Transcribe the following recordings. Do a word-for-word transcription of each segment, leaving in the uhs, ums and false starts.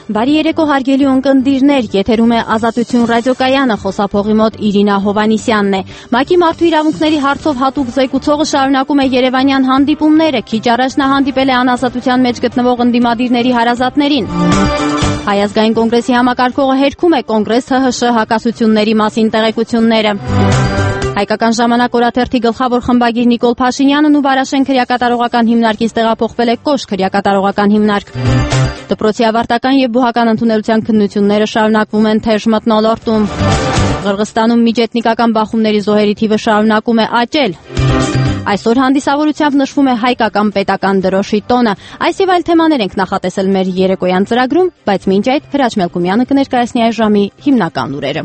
Բարի երեկո հարգելի ունկնդիրներ, եթերում է Ազատություն ռադիոկայանը, խոսափողի մոտ Իրինա Հովանիսյանն է։ ՄԱԿ-ի մարդու իրավունքների հարցով հատուկ զեկուցողը շարունակում է երևանյան հանդիպումները, քիչ առաջ նա հանդիպել է անազատության մեջ գտնվող ընդդիմադիրների հարազատներին։ Հայ ազգային կոնգրեսի համակարգողը հերքում է կոնգրես ՀՀՇ հակասությունների մասին տեղեկությունները։ Հայկական ժամանակ օրաթերթի գլխավոր խմբագիր Նիկոլ Փաշինյանն ու Վարաշեն քրեակատարողական հիմնարկից տեղափոխվել է Կոշ քրեակատարողական հիմնարկ։ Դպրոցի ավարտական եւ բուհական ընդունելության քննությունները շարունակվում են թեժ մթնոլորտում։ Ղրղստանում միջէթնիկական բախումների զոհերի թիվը շարունակում է աճել։ Այսօր հանդիսավորությամբ նշվում է հայկական պետական դրոշի տոնը։ Այս եւ այլ թեմաներ ենք նախատեսել մեր երեկոյան ծրագրում, բայց մինչ այդ Հրաչ Մելքումյանը կներկայացնի այս ժամի հիմնական լուրերը։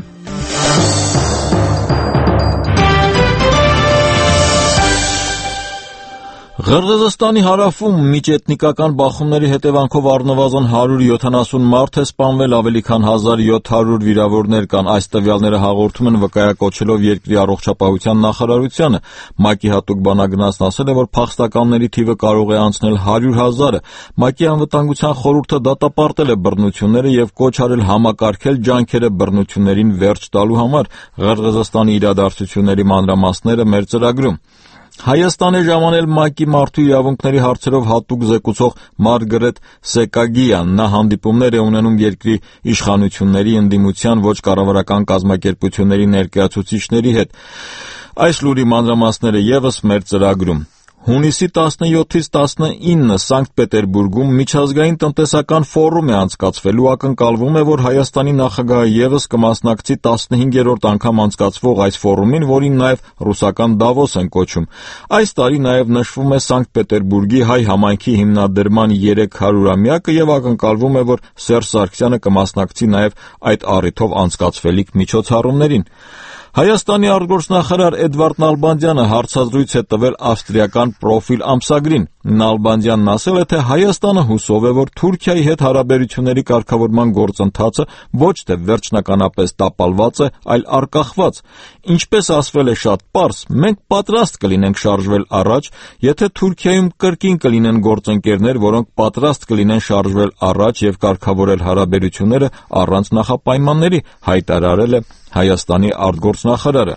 Ղրղզստանի հարավում միջէթնիկական բախումների հետևանքով առնվազն հարյուր յոթանասուն մարդ է սպանվել, ավելի քան հազար յոթ հարյուր վիրավորներ կան։ Այս տվյալները հաղորդում են վկայակոչելով երկրի առողջապահության նախարարությանը։ ՄԱԿ-ի հատուկ բանագնացն ասել է, որ փախստականների թիվը կարող է անցնել հարյուր հազարը։ ՄԱԿ-ի անվտանգության խորհուրդը դատապարտել է բռնությունները եւ կոչ արել համակարգել ջանքերը բռնություններին վերջ տալու համար։ Ղրղզստանի իրադարձությունների մանրամասները մեր ծրագրում։ Հայաստան է ժամանել ՄԱԿ-ի մարդու իրավունքների հարցերով հատուկ զեկուցող Մարգարետ Սեկագիան։ Նա հանդիպումներ է ունենում երկրի իշխանությունների, ընդդիմության, ոչ կառավարական կազմակերպությունների ներկայացուցիչների հետ։ Այս լուրի մանրամասները ևս մեր ծրագրում։ Հունիսի տասնյոթից տասնինը Սանկտ Պետերբուրգում միջազգային տնտեսական ֆորում է անցկացվելու, ակնկալվում է, որ Հայաստանի նախագահը ևս կմասնակցի տասնհինգերորդ անգամ անցկացվող այս ֆորումին, որին նաև ռուսական Դավոս են կոչում։ Այս տարի նաև նշվում է Սանկտ Պետերբուրգի հայ համայնքի հիմնադրման երեք հարյուրամյակը եւ ակնկալվում է, որ Սերժ Սարգսյանը կմասնակցի նաև այդ առիթով անցկացվելիք միջոցառումներին։ Հայաստանի արտգործնախարար Էդվարդ Նալբանդյանը հարցազրույց է տվել ավստրիական Պրոֆիլ ամսագրին։ Նալբանդյանն ասել է, թե Հայաստանը հուսով է, որ Թուրքիայի հետ հարաբերությունների կարգավորման գործընթացը ոչ թե վերջնականապես տապալված է, այլ արկախված։ Ինչպես ասվել է շատ պարզ, մենք պատրաստ կլինենք շարժվել առաջ, եթե Թուրքիայում կրկին կլինեն գործընկերներ, որոնք պատրաստ կլինեն շարժվել առաջ եւ կարգավորել հարաբերությունները առանց նախապայմանների, հայտարարել է Հայաստանի արտգործնախարարը։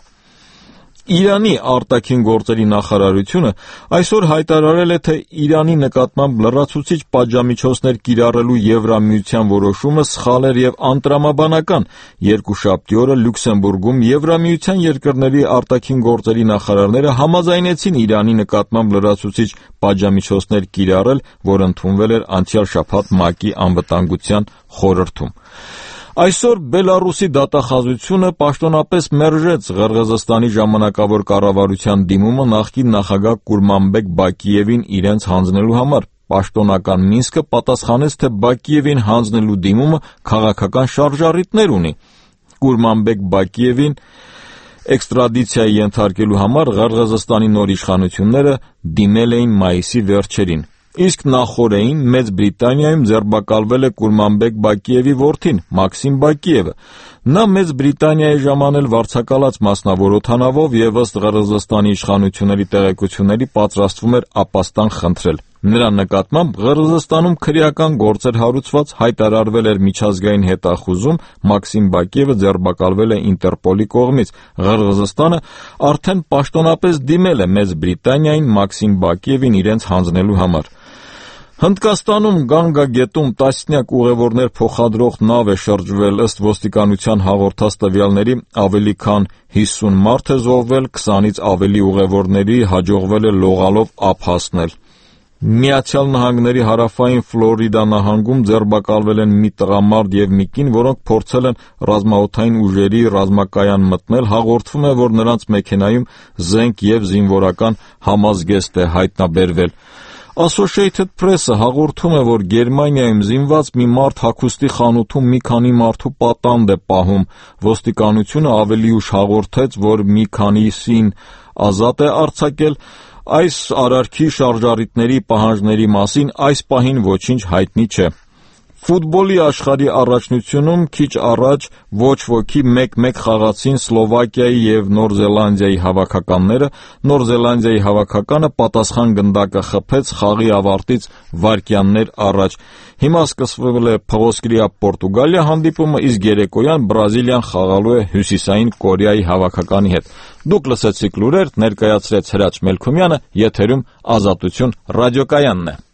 Իրանի արտաքին գործերի նախարարությունը այսօր հայտարարել է, թե Իրանի նկատմամբ լրացուցիչ պատժամիջոցներ կիրառելու Եվրամիության որոշումը սխալ էր եւ անտրամաբանական։ Երկուշաբթի օրը Լյուքսեմբուրգում Եվրամիության երկրների արտաքին գործերի նախարարները համաձայնեցին Իրանի նկատմամբ լրացուցիչ պատժամիջոցներ կիրառել, որ ընդունվել էր անցյալ շաբաթ ՄԱԿ-ի անվտանգության խորհրդում։ Այսօր Բելարուսի դատախազությունը պաշտոնապես մերժեց Ղրղզստանի ժամանակավոր կառավարության դիմումը նախկին նախագահ Կուրմանբեկ Բակիևին իրենց հանձնելու համար։ Պաշտոնական Մինսկը պատասխանեց, թե Բակիևին հանձնելու դիմումը քաղաքական շարժառիթներ ունի։ Կուրմանբեկ Բակիևին էքստրադիցիայի ենթարկելու համար Ղրղզստանի նոր իշխանությունները դիմել էին մայիսի վերջերին։ Իսկ նախորդին Մեծ Բրիտանիայում ձերբակալվել է Կուրմանբեկ Բակիևի որդին Մաքսիմ Բակիևը։ Նա Մեծ Բրիտանիա է ժամանել վարձակալած մասնավոր օդանավով եւ ըստ Ղրղզստանի իշխանությունների տեղեկությունների պատրաստվում էր ապաստան խնդրել։ Նրա նկատմամբ Ղրղզստանում քրեական գործեր հարուցված, հայտարարվել էր միջազգային հետախուզում, Մաքսիմ Բակիևը ձերբակալվել է Ինտերպոլի կողմից։ Ղրղզստանը արդեն պաշտոնապես դիմել է Մեծ Բրիտանիային Մաքսիմ Բակիևին իրենց հանձնելու համար։ Հնդկաստանում Գանգա գետում տասնյակ ուղևորներ փոխադրող նավ է շրջվել, ըստ ոստիկանության հաղորդած տվյալների ավելի քան հիսուն մարդ է զոհվել, քսանից ավելի ուղևորների հաջողվել է լողալով ափ հասնել։ Միացյալ Նահանգների հարավային Ֆլորիդա նահանգում ձերբակալվել են մի տղամարդ եւ մի կին, որոնք փորձել են ռազմաօդային ուժերի ռազմակայան մտնել, հաղորդվում է, որ նրանց մեքենայում զենք եւ զինվորական համազգեստ է հայտնաբերվել։ Associated Press-ը հաղորդում է, որ Գերմանիայում զինված մի մարդ հագուստի խանութում մի քանի մարդու պատանդ է պահում։ Ոստիկանությունը ավելի ուշ հաղորդեց, որ մի քանիսին ազատ է արձակել։ Այս արարքի շարժառիթների պահանջների մասին այս պահին ոչինչ հայտնի չէ։ Ֆուտբոլի աշխարհի առաջնությունում քիչ առաջ ոչ ոքի մեկ-մեկ խաղացին Սլովակիայի եւ Նոր Զելանդիայի հավաքականները, Նոր Զելանդիայի հավաքականը պատասխան գնդակը խփեց խաղի ավարտից վայրկյաններ առաջ։ Հիմա սկսվել է Փղոսկրիա-Պորտուգալիա հանդիպումը, իսկ երեկոյան Բրազիլիան խաղալու է Հյուսիսային Կորեայի հավաքականի հետ։ Դուք լսեցիք լուրեր, ներկայացրեց Հրաչ Մելքումյանը, եթերում Ազատություն ռադիոկայանն է։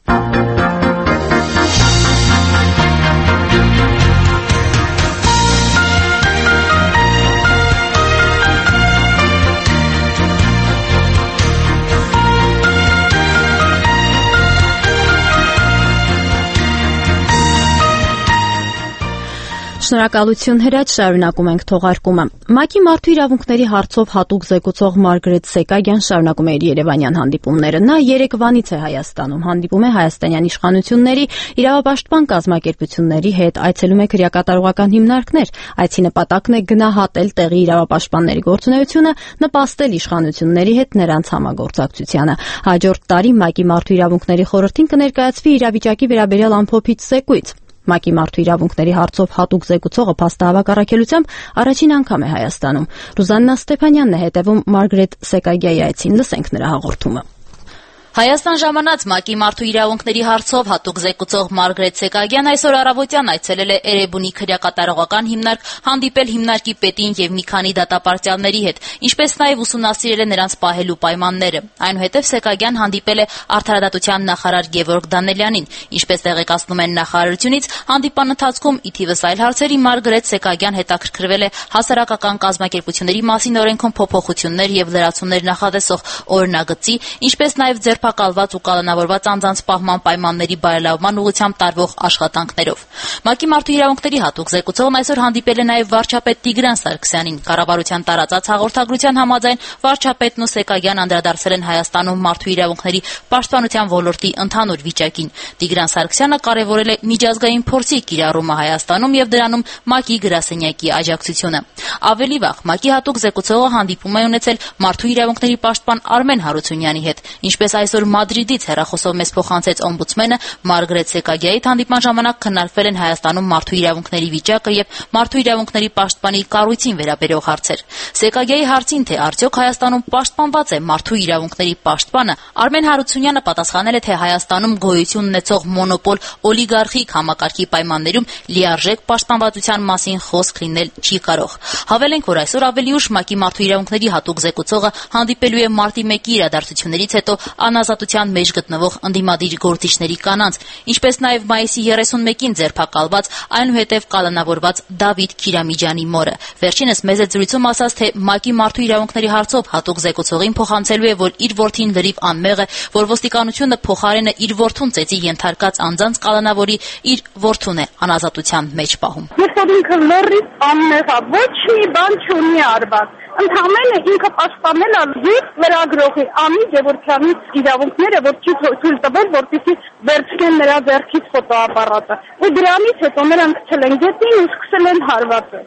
Շնորհակալություն Հրաչ, շարունակում ենք թողարկումը։ ՄԱԿ-ի մարդու իրավունքների հարցով հատուկ զեկուցող Մարգրետ Սեկագյան շարունակում է իր երևանյան հանդիպումները։ Նա Երևանից է Հայաստանում, հանդիպում է հայաստանյան իշխանությունների, իրավապաշտպան կազմակերպությունների հետ, այցելում է քրեակատարողական հիմնարկներ։ Այցի նպատակն է գնահատել տեղի իրավապաշտպանների գործունեությունը, նպաստել իշխանությունների հետ նրանց համագործակցությանը։ Հաջորդ տարի ՄԱԿ-ի մարդու իրավունքների խորհրդին կներկայացվի իրավիճակի վերաբերյալ ամփոփիչ զեկույց։ ՄԱԿ-ի մարդու իրավունքների հարցով հատուկ զեկուցողը փաստահավաք առաքելությամբ առաջին անգամ է Հայաստանում։ Ռուզաննա Ստեփանյանն է հետևում Մարգրետ Սեկագյայի այցին, լսենք նրա հաղորդումը։ Հայաստան ժամանած ՄԱԿ-ի մարդու իրավունքների հարցով հատուկ զեկուցող Մարգրետ Սեկագյան այսօր առավոտյան այցելել է Էրեբունի քրեակատարողական հիմնարկ, հանդիպել հիմնարկի պետին եւ մի քանի դատապարտյալների հետ, ինչպես նաեւ ուսումնասիրել է նրանց պահելու պայմանները։ Այնուհետեւ Սեկագյան հանդիպել է Արդարադատության նախարար Գևորգ Դանելյանին, ինչպես տեղեկացնում են նախարարությունից, հանդիպան ընթացքում ի թիվս այլ հարցերի Մարգրետ Սեկագյան հետաքրքրվել է հասարակական կազմակերպությունների մասին օրենքում փոփոխություններ եւ լրացումներ նախատեսող օրինագծի, ինչպես նաեւ ձերբակալված ու կալանավորված անձանց պահման պայմանների բարելավման ուղղությամբ տարվող աշխատանքներով։ ՄԱԿ-ի մարդու իրավունքների հատուկ զեկուցողն այսօր հանդիպել է նաև վարչապետ Տիգրան Սարգսյանին։ Կառավարության տարածած հաղորդագրության համաձայն վարչապետն ու Սեկագյան անդրադարձել են Հայաստանում մարդու իրավունքների պաշտպանության ոլորտի ընդհանուր վիճակին։ Տիգրան Սարգսյանը կարևորել է միջազգային փորձի կիրառումը Հայաստանում եւ դրանում ՄԱԿ-ի գրասենյակի աջակցությունը։ Ավելի վաղ ՄԱԿ-ի հատուկ զեկուցողը հանդիպում է ունեցել մարդու իրավունքների պաշտպան Արմեն Հարությունյանի հետ, ինչպես այսօր Մադրիդից հեռախոսով մեզ փոխանցեց օմբուդսմենը, Մարգրետ Սեկագյայի հանդիպման ժամանակ քննարկվել են Հայաստանում մարդու իրավունքների վիճակը եւ մարդու իրավունքների պաշտպանի կառույցին վերաբերող հարցեր։ Սեկագյայի հարցին, թե արդյոք Հայաստանում պաշտպանված է մարդու իրավունքների պաշտպանը, Արմեն Հարությունյանը պատասխանել է, թե Հայաստանում գոյություն ունեցող մոնոպոլ օլիգարխիկ համակարգի պայմաններում լիարժեք պաշտպանվածության մասին խոսք լինել չի կարող։ Հավելենք, որ այսօր ավելի ուշ ՄԱԿ-ի մարդու իրավունքների հատուկ զեկուցողը հանդիպելու է մարտի մեկի իրադարձություններից հետո անազատության մեջ գտնվող ընդդիմադիր գործիչների կանանց, ինչպես նաև մայիսի երեսունմեկին ձերբակալված, այնուհետև կալանավորված Դավիթ Քիրամիջյանի մորը։ Վերջինս մեծ զրույցում ասաց, թե ՄԱԿ-ի մարդու իրավունքների հարցով հատուկ զեկուցողին փոխանցելու է, որ իր որդին լրիվ անմեղ է, որ ոստիկանությունը փոխարենը իր որդուն ծեծի ենթարկած անձանց կալանավորի, իր որդուն է անազատության մեջ պահում։ Ես որ ինքը լրիվ անմեղ է, ոչ մի բան չունի արված։ Ընդհանրապես ինքը պաշտպանել է իր լրագրողի Անի Գևորգյանի իրավունքները, որ չի թույլ տվել, որպեսզի վերցնեն նրա ձեռքից ֆոտոապարատը։ Ու դրանից հետո նրանք քչել են գետին ու սկսել են հարվածել։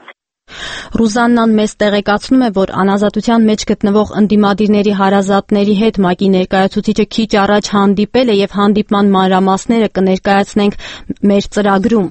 Ռուզաննան մեզ տեղեկացնում է, որ անազատության մեջ գտնվող ընդդիմադիրների հարազատների հետ ՄԱԿ-ի ներկայացուցիչը քիչ առաջ հանդիպել է եւ հանդիպման մանրամասները կներկայացնենք մեր ծրագրում։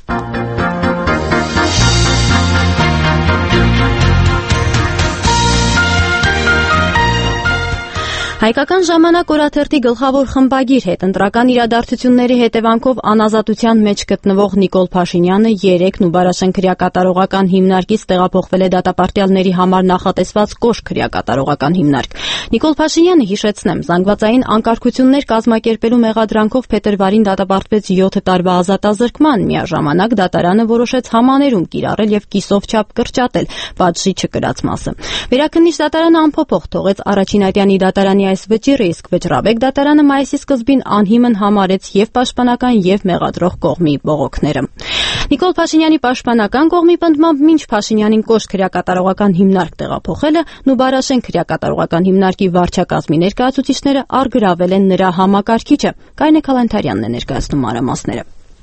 Հայկական ժամանակ օրաթերթի գլխավոր խմբագիր հետընտրական իրադարձությունների հետևանքով անազատության մեջ գտնվող Նիկոլ Փաշինյանը երեկ Նուբարաշեն քրեակատարողական հիմնարկից տեղափոխվել է դատապարտյալների համար նախատեսված Կոշ քրեակատարողական հիմնարկ։ Նիկոլ Փաշինյանը, հիշեցնեմ, զանգվածային անկարգություններ կազմակերպելու մեղադրանքով փետրվարին դատապարտվեց յոթ տարվա ազատազրկման, միաժամանակ դատարանը որոշեց համաներում կիրառել եւ կիսով չափ կրճատել պատժի չկրած մասը։ Վերաքննիչ դատարանը անփոփոխ թողեց Առաջին Այդյանի դատարանի այս վճիռը, իսկ Վճռաբեկ դատարանը մայիսի սկզբին անհիմն համարեց եւ պաշտպանական եւ մեղադրող կողմի բողոքները։ Նիկոլ Փաշինյանի պաշտպանական կողմի պնդմամբ մինչ Փաշինյանին Կոշ քրեակատարողական հիմնարկ տեղափոխելը, Նուբարաշեն քրեակատարողական հիմնարկի վարչակազմի ներկայացուցիչները առգրավել են նրա համակարգիչը։ Կարինե Քալանթարյանն է ներկայացնում մանրամասները։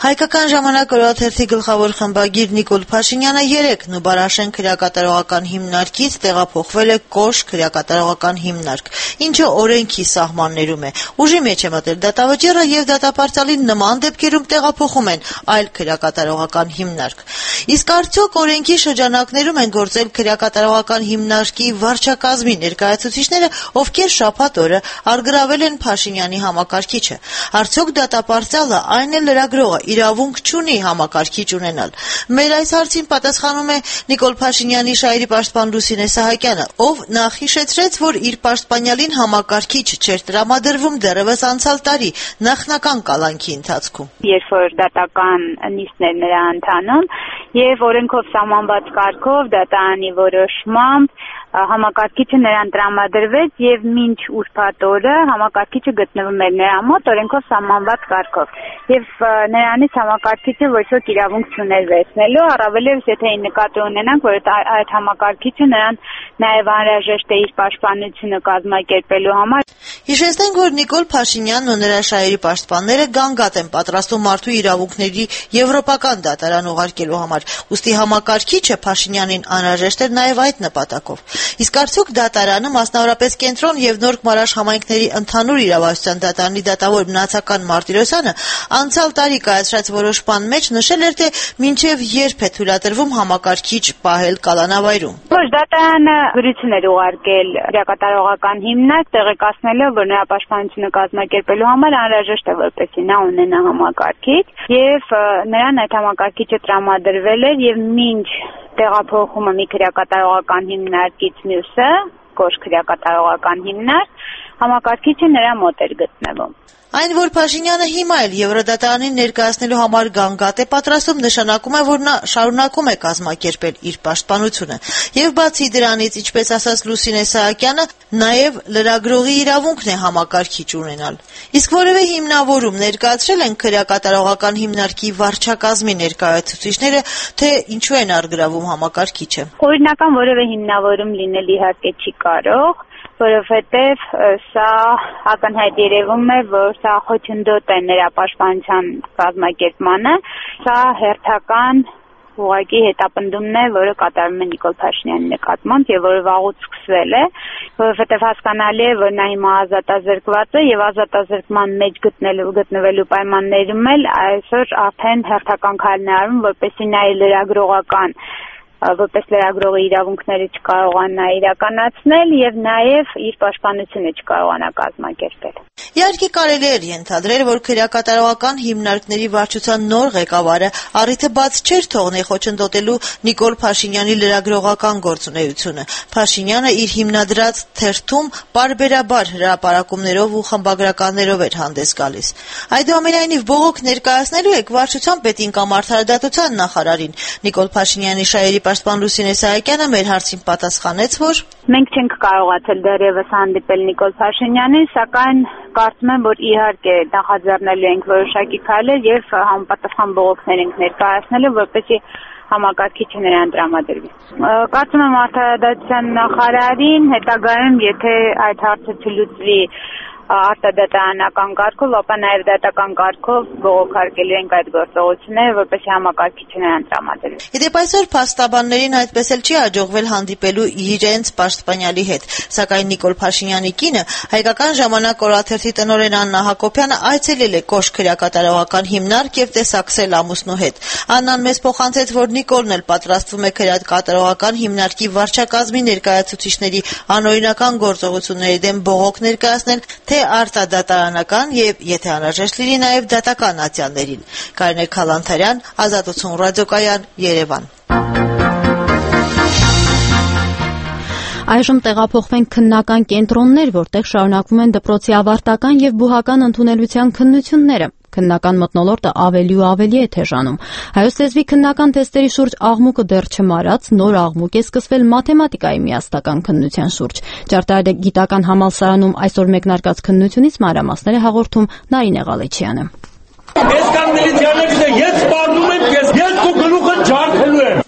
Հայկական ժամանակ օրաթերթի գլխավոր խմբագիր Նիկոլ Փաշինյանը երեկ Նուբարաշեն քրեակատարողական հիմնարկից տեղափոխվել է Կոշ քրեակատարողական հիմնարկ, ինչը օրենքի սահմաններում է։ Ուժի մեջ է մտել դատավճիռը եւ դատապարտյալին նման դեպքերում տեղափոխում են այլ քրեակատարողական հիմնարկ։ Իսկ արդյոք օրենքի շրջանակներում են գործել քրեակատարողական հիմնարկի վարչակազմի ներկայացուցիչները, ովքեր շաբաթ օրը արգրավել են Փաշինյանի համակարգիչը։ Արդյոք դատապարտյալը, այն էլ լրագրողը, իրավունք չունի համակարգիչ ունենալ։ Մեր այս հարցին պատասխանում է Նիկոլ Փաշինյանի շահերի պաշտպան Լուսինե Սահակյանը, ով նախ հիշեցրեց, որ իր պաշտպանյալին համակարգիչ չէր տրամադրվում դեռևս անցյալ տարի նախնական կալանքի ընթացքում։ Երբ որ դատական նիստներ նրա ընթանում եւ օրենքով սահմանված կարգով դատարանի որոշմամբ համակարգիչը նրան տրամադրվեց եւ մինչ ուրբաթ օրը համակարգիչը գտնվում էր նրա մոտ օրենքով սահմանված կարգով եւ նրանից համակարգիչը ոչ ոք իրավունք չուներ վերցնելու, առավելևս եթե նկատի ունենանք, որ այդ համակարգիչը նրան նաեւ անհրաժեշտ է իր պաշտպանությունը կազմակերպելու համար։ Հիշեցնենք, որ Նիկոլ Փաշինյանն ու նրա շահերի պաշտպանները գանգատ են պատրաստում մարդու իրավունքների եվրոպական դատարան ուղարկելու համար, ուստի համակարգիչը Փաշինյանին անհրաժեշտ էր նաեւ այդ նպատակով։ Իսկ արդյոք դատարանը, մասնավորապես Կենտրոն եւ Նոր Գմարաշ համայնքների ընդհանուր իրավասության դատարանի դատավոր Մնացական Մարտիրոսյանը անցյալ տարի կայացրած որոշման մեջ նշել էր, թե մինչեւ երբ է թույլատրվում համակարգիչ պահել կալանավայրում։ Ոչ, դատարանը գրություն էր ուղարկել քրեակատարողական հիմնարկ, տեղեկացնելով, որ նրա պաշտպանությունը կազմակերպելու համար անհրաժեշտ է, որպեսզի նա ունենա համակարգիչ, եւ նրան այդ համակարգիչը տրամադրվել էր եւ մինչ տեղափոխումը մի քրեակատարողական հիմնարկից մյուսը, Կոշ քրեակատարողական հիմնարկ, համակարգիչը նրա մոտ էր գտնվում։ Այն, որ Փաշինյանը հիմա էլ Եվրոդատարանին ներկայացնելու համար գանգատ է պատրաստում, նշանակում է, որ նա շարունակում է կազմակերպել իր պաշտպանությունը։ Եվ բացի դրանից, ինչպես ասաց Լուսինե Սահակյանը, նաև լրագրողի իրավունքն է համակարգիչ ունենալ։ Իսկ որևէ հիմնավորում ներկայացրել են քրեակատարողական հիմնարկի վարչակազմի ներկայացուցիչները, թե ինչու են արգրավում համակարգիչը։ Օրինական որևէ հիմնավորում լինել իհարկե չի կարող, որովհետև սա ակնհայտ երևում է, որ սա խոչընդոտ է նրա պաշտպանության կազմակերպմանը, սա հերթական ուղղակի հետապնդումն է, որը կատարվում է Նիկոլ Փաշինյանի նկատմամբ եւ որը վաղուց սկսվել է, որովհետեւ հասկանալի է, որ նա հիմա ազատազրկված է եւ ազատազրկման մեջ գտնելու գտնվելու պայմաններում էլ այսօր արդեն հերթական քայլ է արվում, որպեսզի նա իր լրագրողական որպես լրագրողի իրավունքները չկարողանա իրականացնել եւ նաեւ իր պաշտպանությունը չկարողանա կազմակերպել։ Իհարկե կարելի է ենթադրել, որ քրեակատարողական հիմնարկների վարչության նոր ղեկավարը առիթը բաց չէր թողնել խոչընդոտելու Նիկոլ Փաշինյանի լրագրողական գործունեությունը։ Փաշինյանը իր հիմնադրած թերթում պարբերաբար հրապարակումներով ու խմբագրականներով էր հանդես գալիս։ Այդուամենայնիվ բողոք ներկայացնելու եք վարչության պետին կամ արդարադատության նախարարին։ Նիկոլ Փաշինյանի շահերի պաշտպան Լուսինե Սահակյանը մեր հարցին պատասխանեց, որ մենք չենք կարողացել դեռևս հանդիպել Նիկոլ Փաշինյանին, սակայն կարծում եմ, որ իհարկե նախաձեռնելու ենք որոշակի քայլեր եւ համապատասխան բողոքներ ենք ներկայացնելու, որպեսզի համակարգիչը նրան տրամադրվի։ Կարծում եմ արդարադատության նախարարին հետագայում, եթե այդ հարցը չլուծվի արտադատարանական կարգով, ապա նաև դատական կարգով բողոքարկելու ենք այդ գործողությունները, որպեսզի համակարգիչը նրան տրամադրվի։ Իդեպ այսօր փաստաբաններին այդպես էլ չի հաջողվել հանդիպելու իրենց պաշտպանյալի հետ, սակայն Նիկոլ Փաշինյանի կինը, Հայկական ժամանակ օրաթերթի տնօրեն Աննա Հակոբյանը այցելել է Կոշ քրեակատարողական հիմնարկ եւ տեսակցել ամուսնու հետ։ Աննան մեզ փոխանցեց, որ Նիկոլն էլ պատրաստվում է քրեակատարողական հիմնարկի վարչակազմի ներկայացուցիչների անօրինական գործողությունների դեմ բողոք ներկայացնել, թե արտադատարանական եւ եթե անհրաժեշտ լինի նաեւ դատական ատյաններին։ Կարինե Քալանթարյան, Ազատություն ռադիոկայան, Երևան։ Այժմ տեղափոխվենք քննական կենտրոններ, որտեղ շարունակվում են դպրոցի ավարտական եւ բուհական ընդունելության քննությունները։ Քննական մթնոլորտը ավելի ու ավելի է թեժանում։ Հայոց լեզվի քննական թեստերի շուրջ աղմուկը դեռ չմարած, նոր աղմուկ է սկսվել մաթեմատիկայի միաստական քննության շուրջ։ Ճարտարագիտական համալսարանում այսօր մեկնարկած քննությունից մանրամասներ է հաղորդում Նարինե Ղալեչյանը։ Այսքան միլիցիաներից է, ես սպառնում եմ, ես երկու գլուխը ջարդելու եմ։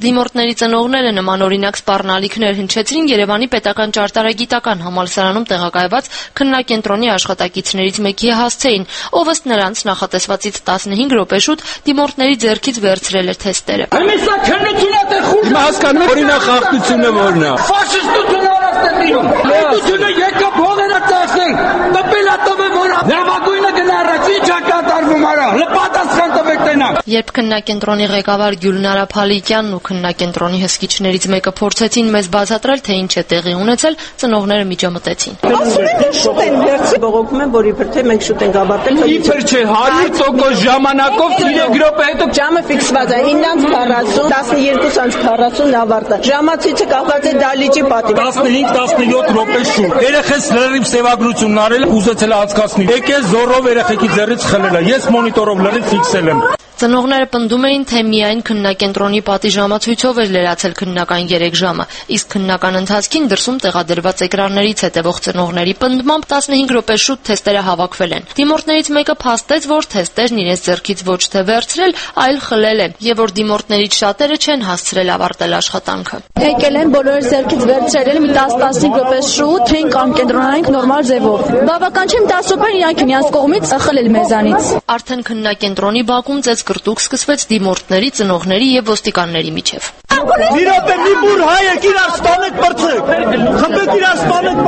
Դիմորդների ծնողները նմանօրինակ սպառնալիքներ հնչեցրին Երևանի պետական ճարտարագիտական համալսարանում տեղակայված քննակենտրոնի աշխատակիցներից մեկի հասցեին, ով ըստ նրանց նախատեսվածից տասնհինգ րոպե շուտ դիմորդների ձեռքից վերցրել էր թեստերը։ Իմիսա քննությունը թե խուլ։ Հիմա հասկանում եք օրինակ խախտությունը որն է։ Ֆաշիստությունը արածտերում։ Պետությունը եկա փողերը ծախսել։ Տպելատովը որ նավագույնը գնա առաջ ի՞նչ է կատարվում արա։ Լպատասխան տվեք տենակ։ Երբ քննակենտրոնի ղեկավար Գյուլնարա Փալիկյանն ու քննակենտրոնի հսկիչներից մեկը փորձեցին մեզ բացատրել, թե ինչ է տեղի ունեցել, ծնողները միջամտեցին։ Ասում են շուտ են վերցի բողոքում են, որ իբր թե մենք շուտ ենք ավարտել։ Իբր չէ հարյուր տոկոս ժամանակով երեք րոպե հետո ժամը ֆիքսված է ինը քառասուն, տասնյոթ քառասուն ավարտա։ Ժամացույցը կախված է դալիճի պատի։ տասնհինգ տասնյոթ րոպե շուտ։ Երեխես լրիվ սևագրությունն արել, ուզեցել է անցկացնել։ Եկել զորով երեխեքի ձեռից խլել է։ Ես մոնիտորով լրիվ ֆիքսել եմ։ Ծնողները պնդում էին, թե միայն քննակենտրոնի պատի ժամացույցով էր լրացել քննական երեք ժամը, իսկ քննական ընթացքին դրսում տեղադրված էկրաններից հետևող ծնողների պնդմամբ տասնհինգ րոպե շուտ թեստերը հավաքվել են։ Դիմորդներից մեկը փաստեց, որ թեստերն իրենց ձեռքից ոչ թե վերցրել, այլ խլել են, եւ որ դիմորդներից շատերը չեն հասցրել ավարտել աշխատանքը։ Եկել են բոլորը ձեռքից վերցրել մի տասն-տասնհինգ րոպե շուտ, չէին կամ կենտրոնանանք նորմալ ձևով։ Բավական չէ դաս րոպե իրանք իրենց կողմից խլել մեզանից։ Արդեն քննակենտրոնի բակում ծեծ կրտուկ սկսվեց դիմորդների, ծնողների եւ ոստիկանների միջև։ Մի րոպե մի բուր հայ եք իրար սպանեք բրցեք։ Խփեք իրար սպանեք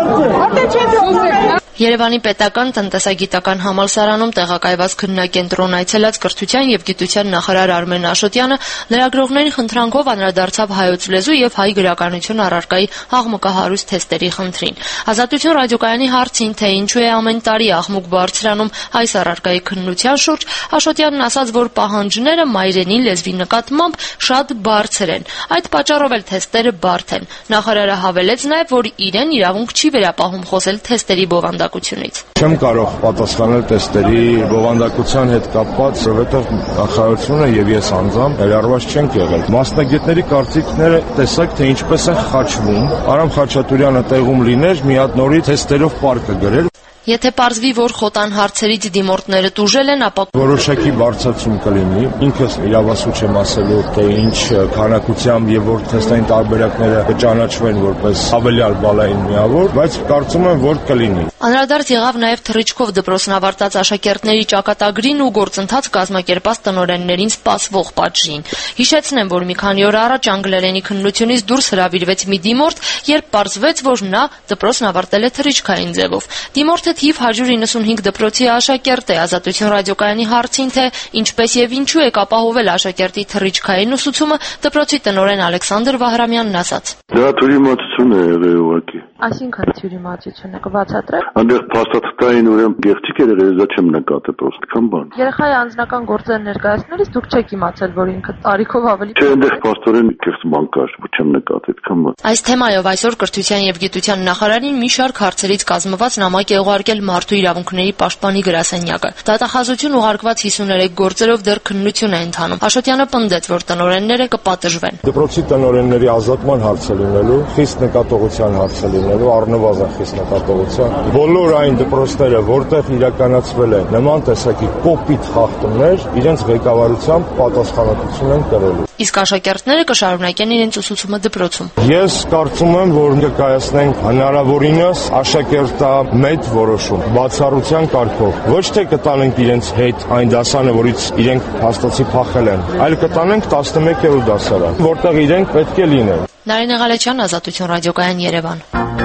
բրցեք։ Երևանի պետական տնտեսագիտական համալսարանում տեղակայված քննակենտրոն այցելած կրթության եւ գիտության նախարար Արմեն Աշոտյանը լրագրողների խնդրանքով անդրադարձավ հայոց լեզու եւ հայ գրականություն առարկայի աղմկահարուստ թեստերի խնդրին։ Ազատություն ռադիոկայանի հարցին, թե ինչու է ամեն տարի աղմուկ բարձրանում այս առարկայի քննության շուրջ, Աշոտյանն ասաց, որ պահանջները մայրենի լեզվի նկատմամբ շատ բարձր են։ Այդ պատճառով էլ թեստերը բարդ են։ Նախարարը հավելեց նաեւ, որ իրեն իրավունք չի վերապահում խոսել թեստերի բովանդակությունից։ Չեմ կարող պատասխանել թեստերի բովանդակության հետ կապված, որովհետև նախարարությունը եւ ես անձամբ հրավիրված չենք եղել։ Մասնագետների կարծիքները տեսակ, թե ինչպես են խաչվում։ Արամ Խաչատուրյանը տեղում լիներ, մի հատ նորից թեստերով պարկ կգրել։ Եթե պարզվի, որ խոտան հարցերից դիմորդները տուժել են, ապա որոշակի բարձրացում կլինի։ Ինքս իրավասու չեմ ասելու, թե ինչ քանակությամբ եւ որ թեստային տարբերակները կճանաչվեն որպես ավելյալ բալային միավոր, բայց կարծում եմ, որ կլինի։ Անդրադարձ եղավ նաեւ թռիչքով դպրոցն ավարտած աշակերտների ճակատագրին ու գործընթաց կազմակերպած տնօրեններին սպասվող պատժին։ Հիշեցնեմ, որ մի քանի օր առաջ անգլերենի քննությունից դուրս հրավիրվեց մի դիմորդ, երբ պարզվեց, որ նա դպրոցն ավարտել է թռիչքային ձևով։ Դիմորդը թիվ հարյուր իննսունհինգ դպրոցի աշակերտ է։ Ազատություն ռադիոկայանի հարցին, թե ինչպես եւ ինչու է ապահովել աշակերտի թռիչքային ուսուցումը, դպրոցի տնօրեն Ալեքսանդր Վահրամյանն ասաց. Դա թյուրիմացություն է եղել ուղղակի։ Այսինքն թյուրիմացություն է կբացատրել։ Այնտեղ փաստաթղթային ուրեմն գեղեցիկ էր եղել, դա չեմ նկատել պրոստը քան բան։ Երեխայի անձնական գործեր ներկայացնելիս դուք չեք իմացել, որ ինքը տարիքով ավելի Չէ, այնտեղ փաստորեն կեղծ բան կար, չեմ նկատել քան բան։ Այս թեմայով այսօր կրթության եւ գիտության նախարարին մի շարք հարցերից կազմված նամակ է ուղարկել Մարդու իրավունքների պաշտպանի գրասենյակը։ Դատախազություն ուղարկված հիսուներեք գործերով դեռ քննություն է ընթանում։ Աշոտյանը պնդեց, որ տնօրենները կպատժվեն։ Դպրոցի տնօրենների ազատման հարց է լինելու, խիստ նկատողության հարց է լինելու, առնվազն խիստ նկատողության։ Բոլոր այն դպրոցները, որտեղ իրականացվել են նման տեսակի կոպիտ խախտումներ, իրենց ղեկավարությամբ պատասխանատվություն են կրելու։ Իսկ աշակերտները կշարունակեն իրենց ուսուցումը դպրոցում։ Ես կարծում եմ, որ կկայացնենք հնարավորինս աշակերտամետ որոշում, բացառության կարգով։ Ոչ թե կտանենք իրենց հետ այն դասանը, որից իրենք հաստատի փախել են, այլ կտանենք տասնմեկերորդ դասարան, որտեղ իրենք պետք է լինեն։ Նարինե Ղալեչյան, Ազատություն ռադիոկայան, Երևան։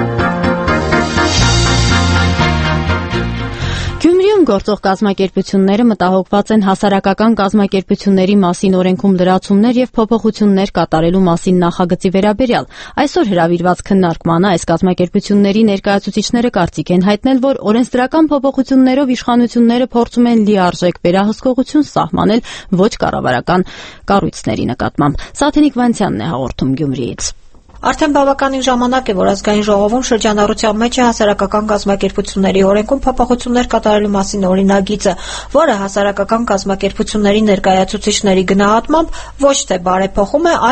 Գյումրիում գործող կազմակերպությունները մտահոգված են հասարակական կազմակերպությունների մասին օրենքում լրացումներ եւ փոփոխություններ կատարելու մասին նախագծի վերաբերյալ։ Այսօր հրավիրված քննարկմանը այս կազմակերպությունների ներկայացուցիչները կարծիք են հայտնել, որ օրենսդրական փոփոխություններով իշխանությունները փորձում են լիարժեք վերահսկողություն սահմանել ոչ կառավարական կառույցների նկատմամբ։ Սաթենիկ Վանցյանն է հաղորդում Գյումրիից։ Արդեն բավականին ժամանակ է, որ ազգային ժողովում շրջանառության մեջ է հասարակական կազմակերպությունների օրենքում փոփոխություններ կատարելու մասին օրինագիծը, որը հասարակական կազմակերպությունների ներկայացուցիչների գնահատմամբ ոչ թե բարեփոխում է, այլ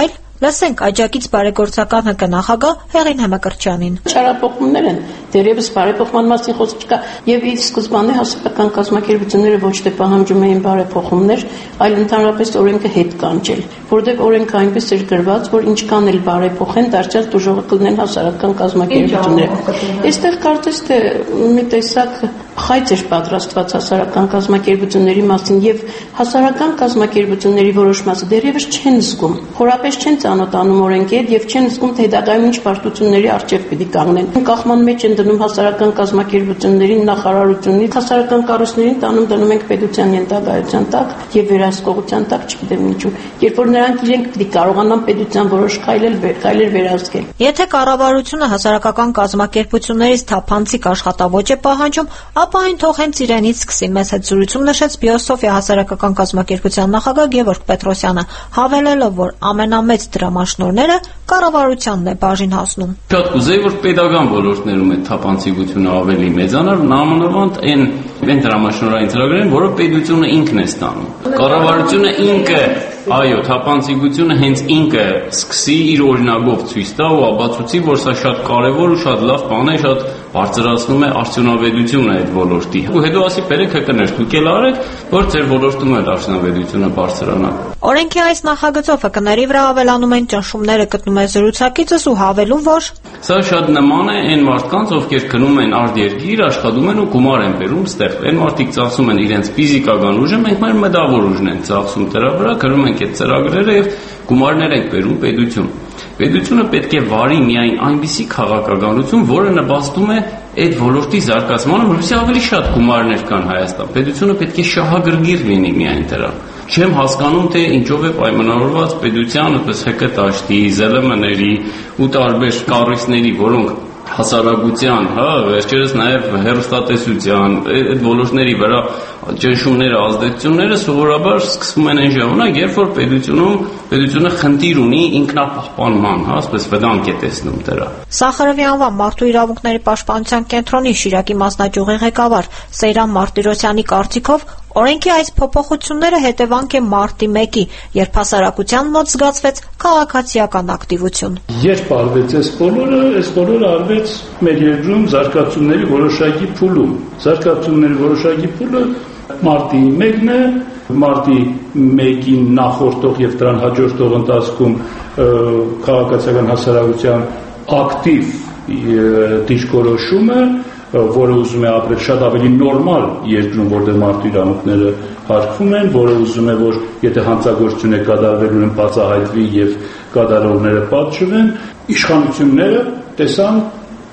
Լսենք աջակից բարեգործական ՀԿ նախագահ Հեղին Համակրչյանին։ Չարապոկումներ են, դերևս բարեփոխման մասին խոսք չկա, եւ ի սկզբանե հասարակական կազմակերպությունները ոչ թե պահանջում էին բարեփոխումներ, այլ ընդհանրապես օրենքը հետ կանչել, որտեղ օրենքը այնպես էր գրված, որ ինչքան էլ բարեփոխեն, դարձյալ դժողը կլինեն հասարակական կազմակերպությունները։ Այստեղ կարծես թե մի տեսակ խայծ էր պատրաստված հասարակական կազմակերպությունների մասին եւ հասարակական կազմակերպությունների որոշ մասը դեռևս չեն զգում, խորապես չեն ծանոթանում օրենքի հետ եւ չեն զգում թե հետագայում ինչ պարտությունների առջեւ պիտի կանգնեն։ Կախման մեջ են դնում հասարակական կազմակերպություններին, նախարարությունից, հասարակական կառույցներին տանում դնում ենք պետության ենթակայության տակ եւ վերահսկողության տակ, չգիտեմ ինչու։ Երբ որ նրանք իրենք պիտի կարողանան պետության որոշ քայլեր քայլեր վերահսկել։ Եթե կառավարությունը հասարակական կազմակերպություններից թափանցիկ աշխատավոճ է պահանջում, ապա այն թող հենց իրենից սկսի, մեզ հետ զրույցում նշեց Բիոսոֆիա հասարակական կազմակերպության նախագահ Գևորգ Պետրոսյանը, հավելելով, որ ամենամեծ դրամաշնորհները կառավարությանն է բաժին հասնում։ Շատ կուզեի, որ պետական ոլորտներում է թափանցիկությունը ավելի մեծանար, նամանավանդ այն այն դրամաշնորհային ծրագրերին, որը պետությունը ինքն է ստանում։ Կառավարությունը ինքը, այո, թափանցիկությունը հենց ինքը սկսի իր օրինակով ցույց տա ու ապացուցի, որ սա շատ կարևոր ու շատ լավ բան է, շատ բարձրացնում է արդյունավետությունը այդ ոլորտի։ Ու հետո ասի բերեք ՀԿ-ներ, դուք էլ արեք, որ ձեր ոլորտում էլ արդյունավետությունը բարձրանա։ Օրենքի այս նախագծով ՀԿ-ների վրա ավելանում են ճնշումները, գտնում է զրուցակիցս ու հավելում, որ սա շատ նման է այն մարդկանց, ովքեր գնում են արտերկիր, աշխատում են ու գումար են բերում ստեղ։ Այն մարդիկ ծախսում են իրենց ֆիզիկական ուժը, մենք մեր մտավոր ուժն են ծախսում դրա վրա, գրում ենք այդ ծրագրերը եւ գումարներ ենք բերում պետություն։ Պետությունը պետք է վարի միայն այնպիսի քաղաքականություն, որը նպաստում է այդ ոլորտի զարգացմանը, որովհետեւ ավելի շատ գումարներ կան Հայաստան։ Պետությունը պետք է շահագրգիռ լինի միայն դրան։ Չեմ հասկանում, թե ինչով է պայմանավորված պետության, այդպես ՀԿ դաշտի, ԶԼՄ-ների ու տարբեր կառույցների, որոնք հասարակության, հա, վերջերս նաև հեռուստատեսության, այդ ոլորտների վրա ճնշումները, ազդեցությունները սովորաբար սկսվում են այն ժամանակ, երբ որ պետությունում պետությունը խնդիր ունի ինքնապահպանման, հա, ասես վտանգ է տեսնում դրա։ Սախարովի անվան մարդու իրավունքների պաշտպանության կենտրոնի Շիրակի մասնաճյուղի ղեկավար Սեյրան Մարտիրոսյանի կարծիքով օրենքի այս փոփոխությունները հետևանք է մարտի մեկի, երբ հասարակության մոտ զգացվեց քաղաքացիական ակտիվություն։ Երբ արվեց այս բոլորը, այս բոլորը արվեց մեր երկրում զարգացումների որոշակի փուլում։ Զարգացումների որոշակի փուլը մարտի մեկն է, մարտի մեկին նախորդող եւ դրան հաջորդող ընթացքում քաղաքացիական հասարակության ակտիվ դիրքորոշումը, որը ուզում է ապրել շատ ավելի նորմալ երկրում, որտեղ մարդու իրավունքները հարգվում են, որը ուզում է, որ եթե հանցագործություն է կատարվել, ուրեմն բացահայտվի եւ կատարողները պատժվեն, իշխանությունները տեսան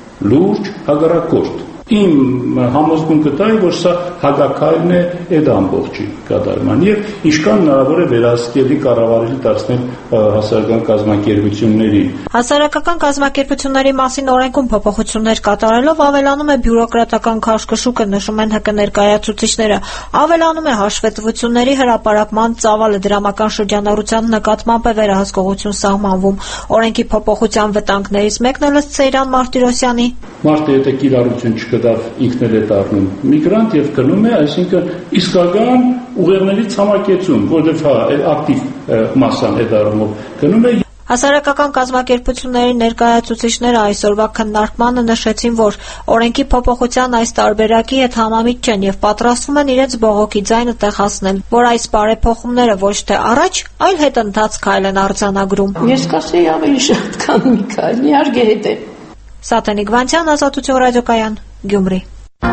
լուրջ հակառակորդ։ Իմ համոզմունքը դա է, որ սա հակակայլն է այդ ամբողջի կատարման եւ ինչքան հնարավոր է վերահսկելի կառավարելի դարձնել հասարակական կազմակերպություններին։ Հասարակական կազմակերպությունների մասին օրենքում փոփոխություններ կատարելով ավելանում է բյուրոկրատական քաշքշուկը, նշում են ՀԿ ներկայացուցիչները, ավելանում է հաշվետվությունների հրապարակման ծավալը, դրամական շրջանառության նկատմամբ է վերահսկողություն սահմանվում։ Օրենքի փոփոխության վտանգներից մեկն էլ ըստ Սեյրան Մարտիրոսյանի մարդը եթե կիրառություն չկտավ ինքն էլ է դառնում միգրանտ եւ գնում է, այսինքն իսկական ուղեղների ցամաքեցում, որովհետեւ հա ակտիվ մասան է դառնում, գնում է։ Հասարակական կազմակերպությունների ներկայացուցիչները այսօրվա քննարկմանը նշեցին, որ օրենքի փոփոխության այս տարբերակի հետ համամիտ չեն եւ պատրաստվում են իրենց բողոքի ձայնը տեղացնել, որ այս բարեփոխումները ոչ թե առաջ, այլ հետընթաց քայլ են արձանագրում։ Ես կասեի ավելի շատ քան մի քայլ, իհարկե հետ է։ Սաթենիկ Վանցյան, Ազատություն ռադիոկայան, Գյումրի։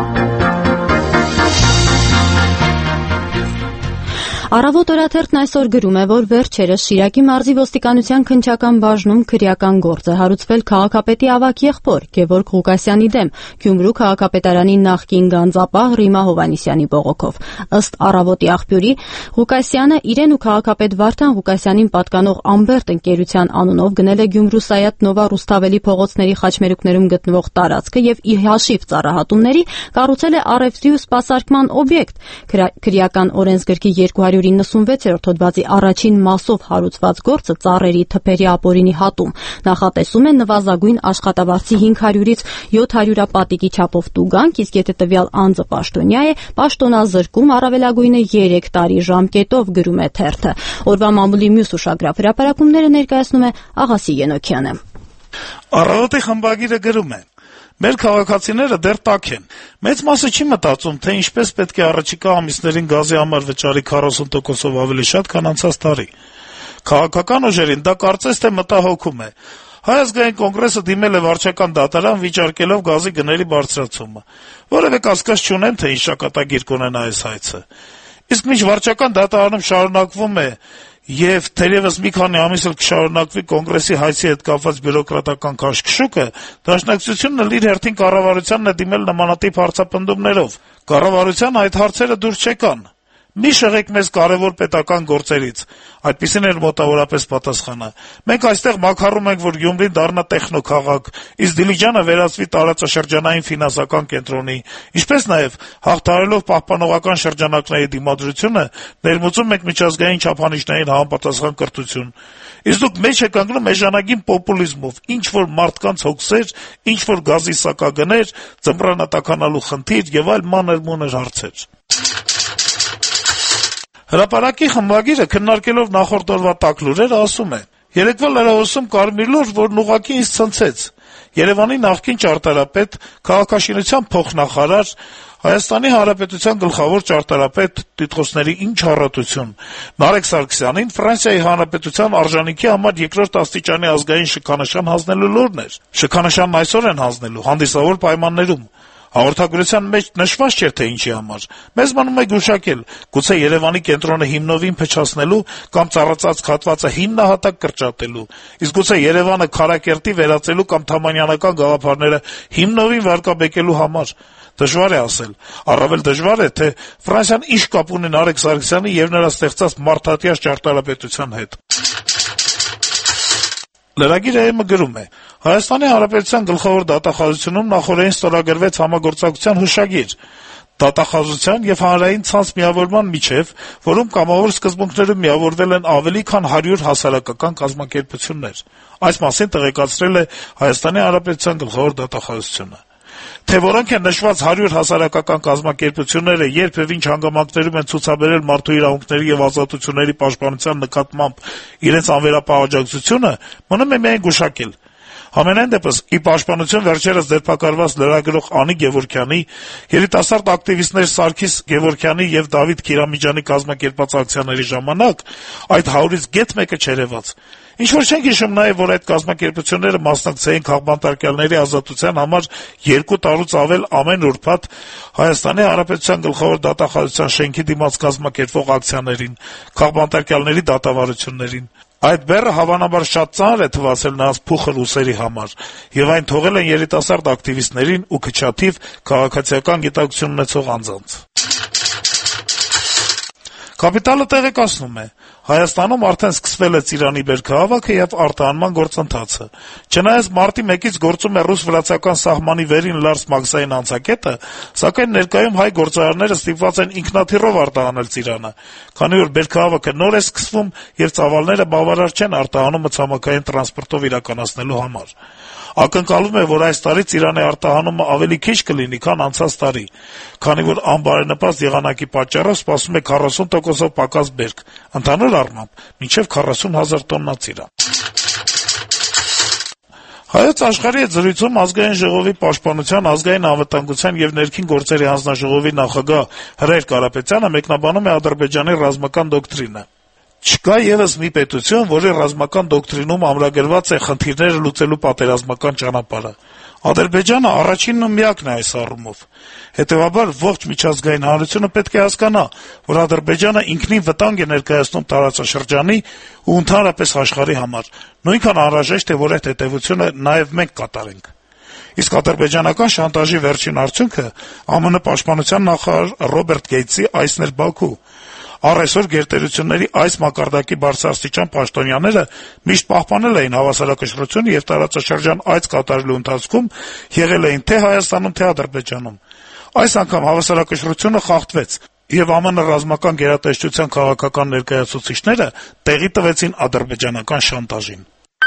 Առավոտ օրաթերթն այսօր գրում է, որ վերջերս Շիրակի մարզի ոստիկանության քննչական բաժնում քրեական գործ է հարուցվել քաղաքապետի ավագ եղբոր Գևորգ Ղուկասյանի դեմ Գյումրու քաղաքապետարանի նախկին գանձապահ Ռիմա Հովհաննիսյանի բողոքով։ Ըստ Առավոտի աղբյուրի, Ղուկասյանը իրեն ու քաղաքապետ Վարդան Ղուկասյանին պատկանող Ամբերտ ընկերության անունով գնել է Գյումրու Սայաթ Նովա Ռուսթավելի փողոցների խաչմերուկներում գտնվող տարածքը եւ ի հաշիվ ծառահատումների կառուցել է առևտրի ու սպասարկման օբյեկտ։ Քրեական օրենսգրքի երկու հարյուր իննսունվեցերորդ հոդվածի առաջին մասով հարուցված գործը ծառերի թփերի ապօրինի հատում։ Նախատեսում են նվազագույն աշխատավարձի հինգ հարյուրից յոթ հարյուրապատիկի չափով տուգանք, իսկ եթե տվյալ անձը պաշտոնյա է, պաշտոնազրկում առավելագույնը երեք տարի ժամկետով, գրում է թերթը։ Օրվա մամուլի մյուս ուշագրավ հրապարակումները ներկայացնում է Աղասի Ենոքյանը։ Առավոտի խմբագիրը գրում է. Մեր քաղաքացիները դեռ տաք են։ Մեծ մասը չի մտածում, թե ինչպես պետք է առաջիկա ամիսներին գազի համար վճարի քառասուն տոկոսով ավելի շատ, քան անցած տարի։ Քաղաքական ուժերին դա կարծես թե մտահոգում է։ Հայ ազգային կոնգրեսը դիմել է վարչական դատարան վիճարկելով գազի գների բարձրացումը։ Որևէ կասկած չունեմ, թե ինչ ճակատագիր կունենա այս հայցը։ Իսկ մինչ վարչական դատարանում շարունակվում է եւ թերևս մի քանի ամիս էլ կշարունակվի կոնգրեսի հայցի հետ կապված բյուրոկրատական քաշքշուկը, դաշնակցությունն իր հերթին կառավարությանն է դիմել նմանատիպ հարցապնդումներով։ Կառավարության այդ հարցերը դուր չեկան։ Մի շեղեք մեզ կարևոր պետական գործերից, այդպիսին էր մոտավորապես պատասխանը։ Մենք այստեղ մաքարում ենք, որ Գյումրին դառնա տեխնոքաղաք, իսկ Դիլիջանը վերածվի տարածաշրջանային ֆինանսական կենտրոնի, ինչպես նաև հաղթահարելով պահպանողական շրջանակների դիմադրությունը, ներմուծում ենք միջազգային չափանիշներին համապատասխան կրթություն։ Իսկ դուք մեջ եք ընկնում էժանագին պոպուլիզմով, ինչ-որ մարդկանց հոգսեր, ինչ-որ գազի սակագներ, ձմռանատաքանալու խնդիր եւ այլ մանր-մունր հարցեր։ Հրապարակի խմբագիրը քննարկելով նախորդ օրվա տաք լուրերը ասում է. Երեկվա լրահոսում կար մի լուր, որն ուղղակի ինձ ցնցեց։ Երևանի նախկին ճարտարապետ, քաղաքաշինության փոխնախարար, Հայաստանի Հանրապետության գլխավոր ճարտարապետ, տիտղոսների ինչ առատություն, Նարեկ Սարգսյանին Ֆրանսիայի Հանրապետության արժանիքի համար երկրորդ աստիճանի ազգային շքանշան հանձնելու լուրն էր։ Շքանշանն այսօր են հանձնելու, հանդիսավոր պայմաններում։ Հաղորդագրության մեջ նշված չէր, թե ինչի համար։ Մեզ մնում է գուշակել, գուցե Երևանի կենտրոնը հիմնովին փչացնելու կամ ծառացած հատվածը հիմնահատակ կրճատելու, իսկ գուցե Երևանը քարակերտի վերածելու կամ թամանյանական գաղափարները հիմնովին վարկաբեկելու համար։ Դժվար է ասել։ Առավել դժվար է, թե Ֆրանսիան ինչ կապ ունի Նարեկ Սարգսյանի եւ նրա ստեղծած մարդատյաց ճարտարապետության հետ։ Լրագիրը ԵՄ գրում է. Հայաստանի Հանրապետության գլխավոր դատախազությունում նախորդին ստորագրվեց համագործակցության հուշագիր դատախազության եւ հանրային ցանց միավորման միջեւ, որում կամավոր սկզբունքներում միավորվել են ավելի քան հարյուր հասարակական կազմակերպություններ։ Այս մասին տեղեկացրել է Հայաստանի Հանրապետության գլխավոր դատախազությունը։ Թե որոնք են նշված հարյուր հասարակական կազմակերպությունները երբ եւ ինչ հանգամանքներում են ցուցաբերել մարդու իրավունքների եւ ազատությունների պաշտպանության նկատմամբ իրենց անվերապահ աջակցությունը, մնում է միայն գուշակել։ Համենայն դեպս, ի պաշտպանություն վերջերս ձերբակալված լրագրող Անի Գևորգյանի, երիտասարդ ակտիվիստներ Սարգիս Գևորգյանի եւ Դավիթ Քիրամիջյանի կազմակերպած ակցիաների ժամանակ այդ հարյուրից գեթ մեկը չերևաց։ Ինչ-որ չենք հիշում նաեւ, որ այդ կազմակերպությունները մասնակցեին քաղբանտարկյալների ազատության համար երկու տարուց ավել ամեն ուրբաթ Հայաստանի Հանրապետության գլխավոր դատախազության շենքի դիմաց կազմակերպվող ակցիաներին, քաղբանտարկյալների դատավարություններին։ Այդ բեռը հավանաբար շատ ծանր է թվացել նրանց փուխր ուսերի համար, եւ այն թողել են երիտասարդ ակտիվիստներին ու քչաթիվ քաղաքացիական գիտակցություն ունեցող անձանց։ Կապիտալը տեղեկացնում է. Հայաստանում արդեն սկսվել է Ծիրանի բերքահավաքը եւ արտահանման գործընթացը։ Չնայած մարտի մեկից գործում է ռուս-վրացական սահմանի վերին Լարս Մաքսային անցակետը, սակայն ներկայում հայ գործարարները ստիպված են ինքնաթիռով արտահանել Ծիրանը, քանի որ բերքահավաքը նոր է սկսվում եւ ծավալները բավարար չեն արտահանումը ցամաքային տրանսպորտով իրականացնելու համար։ Ակնկալվում է, որ այս տարի Ծիրանի արտահանումը ավելի քիչ կլինի, քան անցած տարի, քանի որ անբարենպաստ եղանակի պատճառով սպասվում է քառասուն տոկոսով պակաս բերք, ընդհանուր առմամբ մինչև քառասուն հազար տոննա ծիրան։ Հայոց աշխարհի հետ զրույցում ազգային ժողովի պաշտպանության, ազգային անվտանգության եւ ներքին գործերի հանձնաժողովի նախագահ Հրայր Կարապետյանը մեկնաբանում է Ադրբեջանի ռազմական դոկտրինը։ Չկա եւս մի պետություն, որի ռազմական դոկտրինում ամրագրված է խնդիրները լուծելու պատերազմական ճանապարհը։ Ադրբեջանը առաջինն ու միակն է այս առումով։ Հետևաբար ողջ միջազգային հանրությունը պետք է հասկանա, որ Ադրբեջանը ինքնին վտանգ է ներկայացնում տարածաշրջանի ու ընդհանրապես աշխարհի համար։ Նույնքան անհրաժեշտ է, որ այդ հետևությունը նաեւ մենք կատարենք։ Իսկ ադրբեջանական շանտաժի վերջին արդյունքը ԱՄՆ պաշտպանության նախարար Ռոբերտ Գեյթսի այսն էր Բաքու։ Առ այսօր գերտերությունների այս մակարդակի բարձրաստիճան պաշտոնյաները միշտ պահպանել էին հավասարակշռությունը եւ տարածաշրջան այց կատարելու ընթացքում եղել էին թե Հայաստանում, թե Ադրբեջանում։ Այս անգամ հավասարակշռությունը խախտվեց։ Եվ ԱՄՆ ռազմական գերատեսչության քաղաքական ներկայացուցիչները տեղի տվեցին ադրբեջանական շանտաժին։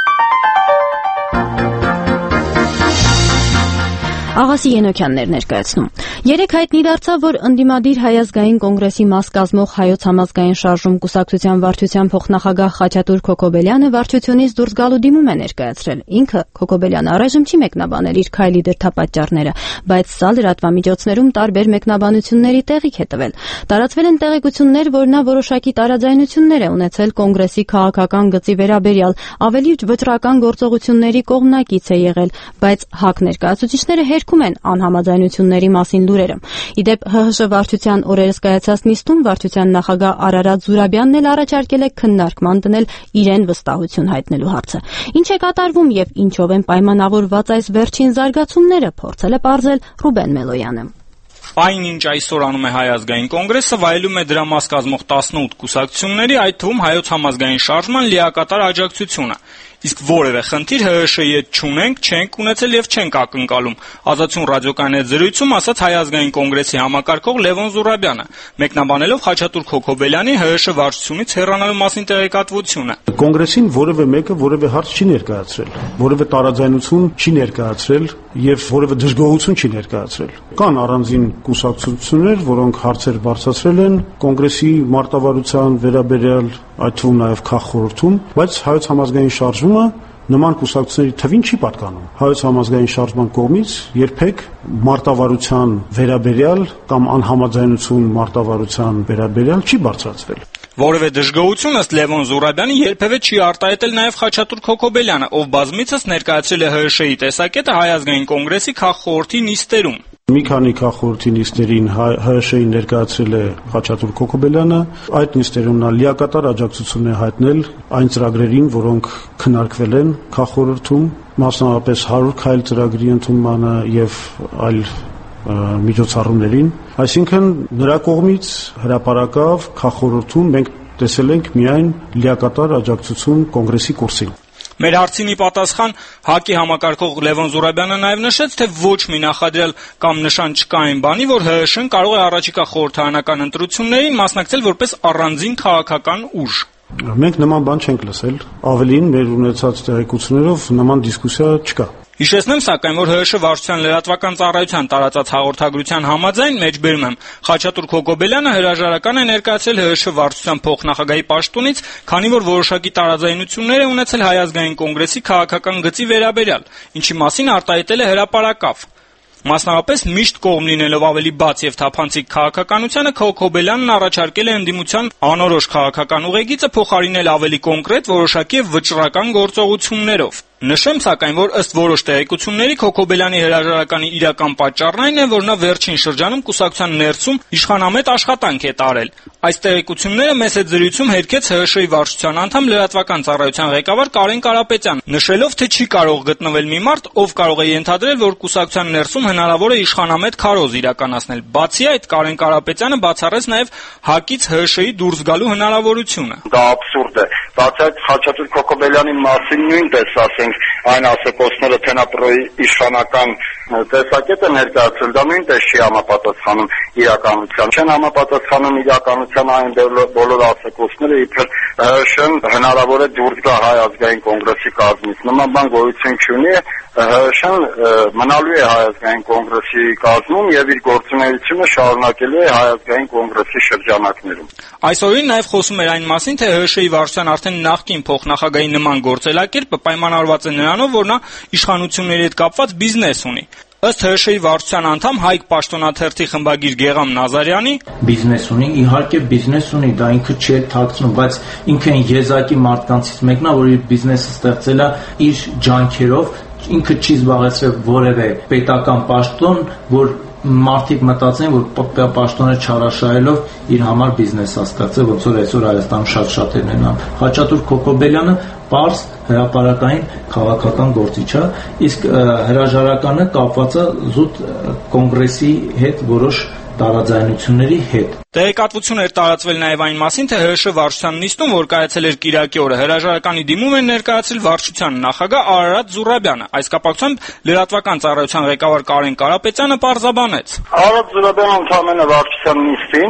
Աղասի Ենոքյաններ ներկայացնում։ Երեք հայտնի դարձավ, որ ընդդիմադիր Հայ ազգային կոնգրեսի մաս կազմող Հայոց համազգային շարժում կուսակցության վարչության փոխնախագահ Խաչատուր Քոքոբելյանը վարչությունից դուրս գալու դիմում է ներկայացրել։ Ինքը Քոքոբելյանը առայժմ չի մեկնաբանել իր քայլի դրդապատճառները, բայց սա լրատվամիջոցներում տարբեր մեկնաբանությունների տեղիք է տվել։ Տարածվել են տեղեկություններ, որ նա որոշակի տարաձայնություններ է ունեցել կոնգրեսի քաղաքական գծի վերաբերյալ, ավելի վճռական գործողությունների կողմնակից է եղել, բայց ՀԱԿ ներկայացուցիչները հերքում են անհամաձայնությունների մասին լուրերը։ Իդեպ ՀՀՇ վարչության օրերս կայացած նիստում վարչության նախագահ Արարատ Զուրաբյանն էլ առաջարկել է քննարկման դնել իրեն վստահություն հայտնելու հարցը։ Ինչ է կատարվում եւ ինչով են պայմանավորված այս վերջին զարգացումները, փորձել է պարզել Ռուբեն Մելոյանը։ Այն, ինչ այսօր անում է Հայ ազգային կոնգրեսը, վայելում է դրա մաս կազմող տասնութ կուսակցությունների, այդ թվում Հայոց համազգային շարժման լիակատար աջակցությունը։ Իսկ որևէ խնդիր ՀՀՇ-ի հետ չունենք, չենք ունեցել եւ չենք ակնկալում, Ազատություն ռադիոկայանի հետ զրույցում ասաց Հայ ազգային կոնգրեսի համակարգող Լևոն Զուրաբյանը, մեկնաբանելով Խաչատուր Քոքոբելյանի ՀՀՇ վարչությունից հեռանալու մասին տեղեկատվությունը։ Կոնգրեսին որևէ մեկը որևէ հարց չի ներկայացրել, որևէ տարաձայնություն չի ներկայացրել եւ որևէ դժգոհություն չի ներկայացրել։ Կան առանձին կուսակցություններ, որոնք հարցեր բարձրացրել են կոնգրեսի մարտավարության վերաբերյալ, այդ թվում նաեւ քաղխորհրդում, բայց Հայոց համազգային շարժումը նման կուսակցությունների թվին չի պատկանում։ Հայոց համազգային շարժման կողմից երբեք մարտավարության վերաբերյալ կամ անհամաձայնություն մարտավարության վերաբերյալ չի բարձրացվել։ Որևէ դժգոհություն ըստ Լևոն Զուրաբյանի երբևէ չի արտահայտել նաև Խաչատուր Քոքոբելյանը, ով բազմիցս ներկայացրել է ՀՀՇ-ի տեսակետը Հայ ազգային կոնգրեսի քաղխորհրդի նիստերում։ Մի քանի քաղխորհրդի նիստերին ՀՀՇ-ին ներկայացրել է Խաչատուր Քոքոբելյանը, այդ նիստերում նա լիակատար աջակցություն է հայտնել այն ծրագրերին, որոնք քննարկվել են քաղխորհրդում, մասնավորապես հարյուր քայլ ծրագրի ընդունմանը եւ այլ միջոցառումներին, այսինքն նրա կողմից հրապարակավ քաղխորհրդում մենք տեսել ենք միայն լիակատար աջակցություն կոնգրեսի կուրսին։ Մեր հարցինի պատասխան ՀԱԿ-ի համակարգող Լևոն Զուրաբյանը նաև նշեց, թե ոչ մի նախադրյալ կամ նշան չկա այն բանի, որ ՀՀՇ-ն կարող է առաջիկա խորհրդարանական ընտրություններին մասնակցել որպես առանձին քաղաքական ուժ։ Մենք նման բան չենք լսել, ավելին մեր ունեցած տեղեկություններով նման դիսկուսիա չկա։ Հիշեցնեմ սակայն, որ ՀՀՇ վարչության լրատվական ծառայության տարածած հաղորդագրության համաձայն մեջբերում եմ Խաչատուր Քոքոբելյանը հրաժարական է ներկայացրել ՀՀՇ վարչության փոխնախագահի պաշտոնից, քանի որ որոշակի տարաձայնություններ է ունեցել Հայ ազգային կոնգրեսի քաղաքական գծի վերաբերյալ, ինչի մասին արտահայտել է հրապարակավ։ Մասնավորապես միշտ կողմ լինելով ավելի բաց եւ թափանցիկ քաղաքականությանը Քոքոբելյանն առաջարկել է ընդդիմության անորոշ քաղաքական ուղեգիծը փոխարինել ավելի կոնկրետ որոշակի վճռական գործողություններով։ Նշեմ սակայն, որ ըստ որոշ տեղեկությունների Քոքոբելյանի հրաժարականի իրական պատճառն այն է, որ նա վերջին շրջանում կուսակցության ներսում իշխանամետ աշխատանք է տարել։ Այս տեղեկությունները մեծ հետ զրույցում հերքեց ՀՀՇ-ի վարչության անդամ լրատվական ծառայության ղեկավար Կարեն Կարապետյանը, նշելով, թե չի կարող գտնվել մի մարդ, ով կարող է ենթադրել, որ կուսակցության ներսում հնարավոր է իշխանամետ քարոզ իրականացնել։ Բացի այդ, Կարեն Կարապետյանը բացառեց նաև ՀԱԿ-ից ՀՀՇ-ի դուրս գալու հնարավորությունը։ Դա աբսուրդ է։ Բացի այդ, Խաչատուր Քոքոբելյանի մասին նույնպես ասենք այն ասեկոսները, թե նա իշխանական տեսակետ է ներկայացրել, դա նույնպես չի համապատասխանում իրականության։ Չեն համապատասխանում իրականության այն բոլոր ասեկոսները, իբր ՀՀՇ-ն հնարավոր է դուրս գա Հայ ազգային կոնգրեսի կազմից։ Նման բան գոյություն չունի, ՀՀՇ-ն մնալու է Հայ ազգային կոնգրեսի կազմում եւ իր գործունեությունը շարունակելու է Հայ ազգային կոնգրեսի շրջանակներում։ Այսօրին նաև խոսում էր այն մասին, թե ՀՀՇ-ի վարչության արդեն նախկին փոխնախագահի նման գործելակերպը պայմանավորված է նրանով, որ նա իշխանությունների հետ կապված բիզնես ունի։ Ըստ ՀՀՇ-ի վարչության անդամ Հայք պաշտոնաթերթի խմբագիր Գեգամ Նազարյանի բիզնես ունի, իհարկե բիզնես ունի, դա ինքը չի թաքցնում, բայց ինքը եզակի մարդկանցից մեկն է, որ իր բիզնեսը ստեղծել է իր ջանքերով, ինքը չի զբաղեցրել որևէ պետական պաշտոն, որ մարդիկ մտածեն, որ պաշտոնը չարաշահելով իր համար բիզնես է ստեղծել, ոնց որ այսօր Հայաստանում շատ-շատերն են անում։ Խաչատուր Քոքոբելյանը պարզ հրապարակային քաղաքական գործիչ է, իսկ հրաժարականը կապված է զուտ կոնգրեսի հետ որոշ տարաձայնությունների հետ։ Տեղեկատվություն էր տարածվել նաև այն մասին, թե ՀՀՇ վարչության նիստում, որ կայացել էր Կիրակի օրը, հրաժարականի դիմում են ներկայացրել վարչության նախագահ Արարատ Զուրաբյանը։ Այս կապակցությամբ լրատվական ծառայության ղեկավար Կարեն Կարապետյանը պարզաբանեց. Արարատ Զուրաբյանը ընդհանրապես վարչության նիստին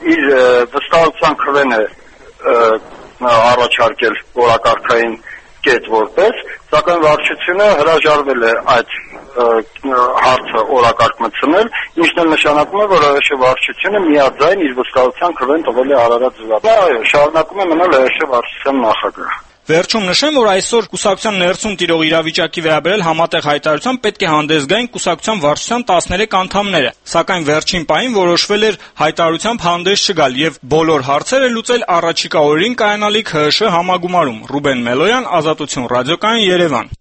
իր վստահության քվեն է առաջարկել օրակարգային կետ որպես, սակայն վարչությունը հրաժարվել է այդ հարցը օրակարգ մտցնել, ինչն էլ նշանակում է, որ ՀՀՇ վարչությունը միաձայն իր վստահության քվեն տվել է Արարատ զվարճ։ Այո, շարունակում է մնալ ՀՀՇ վարչության նախագահ։ Վերջում նշեմ, որ այսօր կուսակցության ներսում տիրող իրավիճակի վերաբերել համատեղ հայտարարության պետք է հանդես գային կուսակցության վարչության տասներեք անդամները, սակայն վերջին պահին որոշվել էր հայտարարությամբ հանդես չգալ եւ բոլոր հարցերը լուծել առաջիկա օրերին կայանալիք ՀՀՇ համագումարում։ Ռուբեն Մելոյան, Ազատություն ռադիոկայան, Երևան։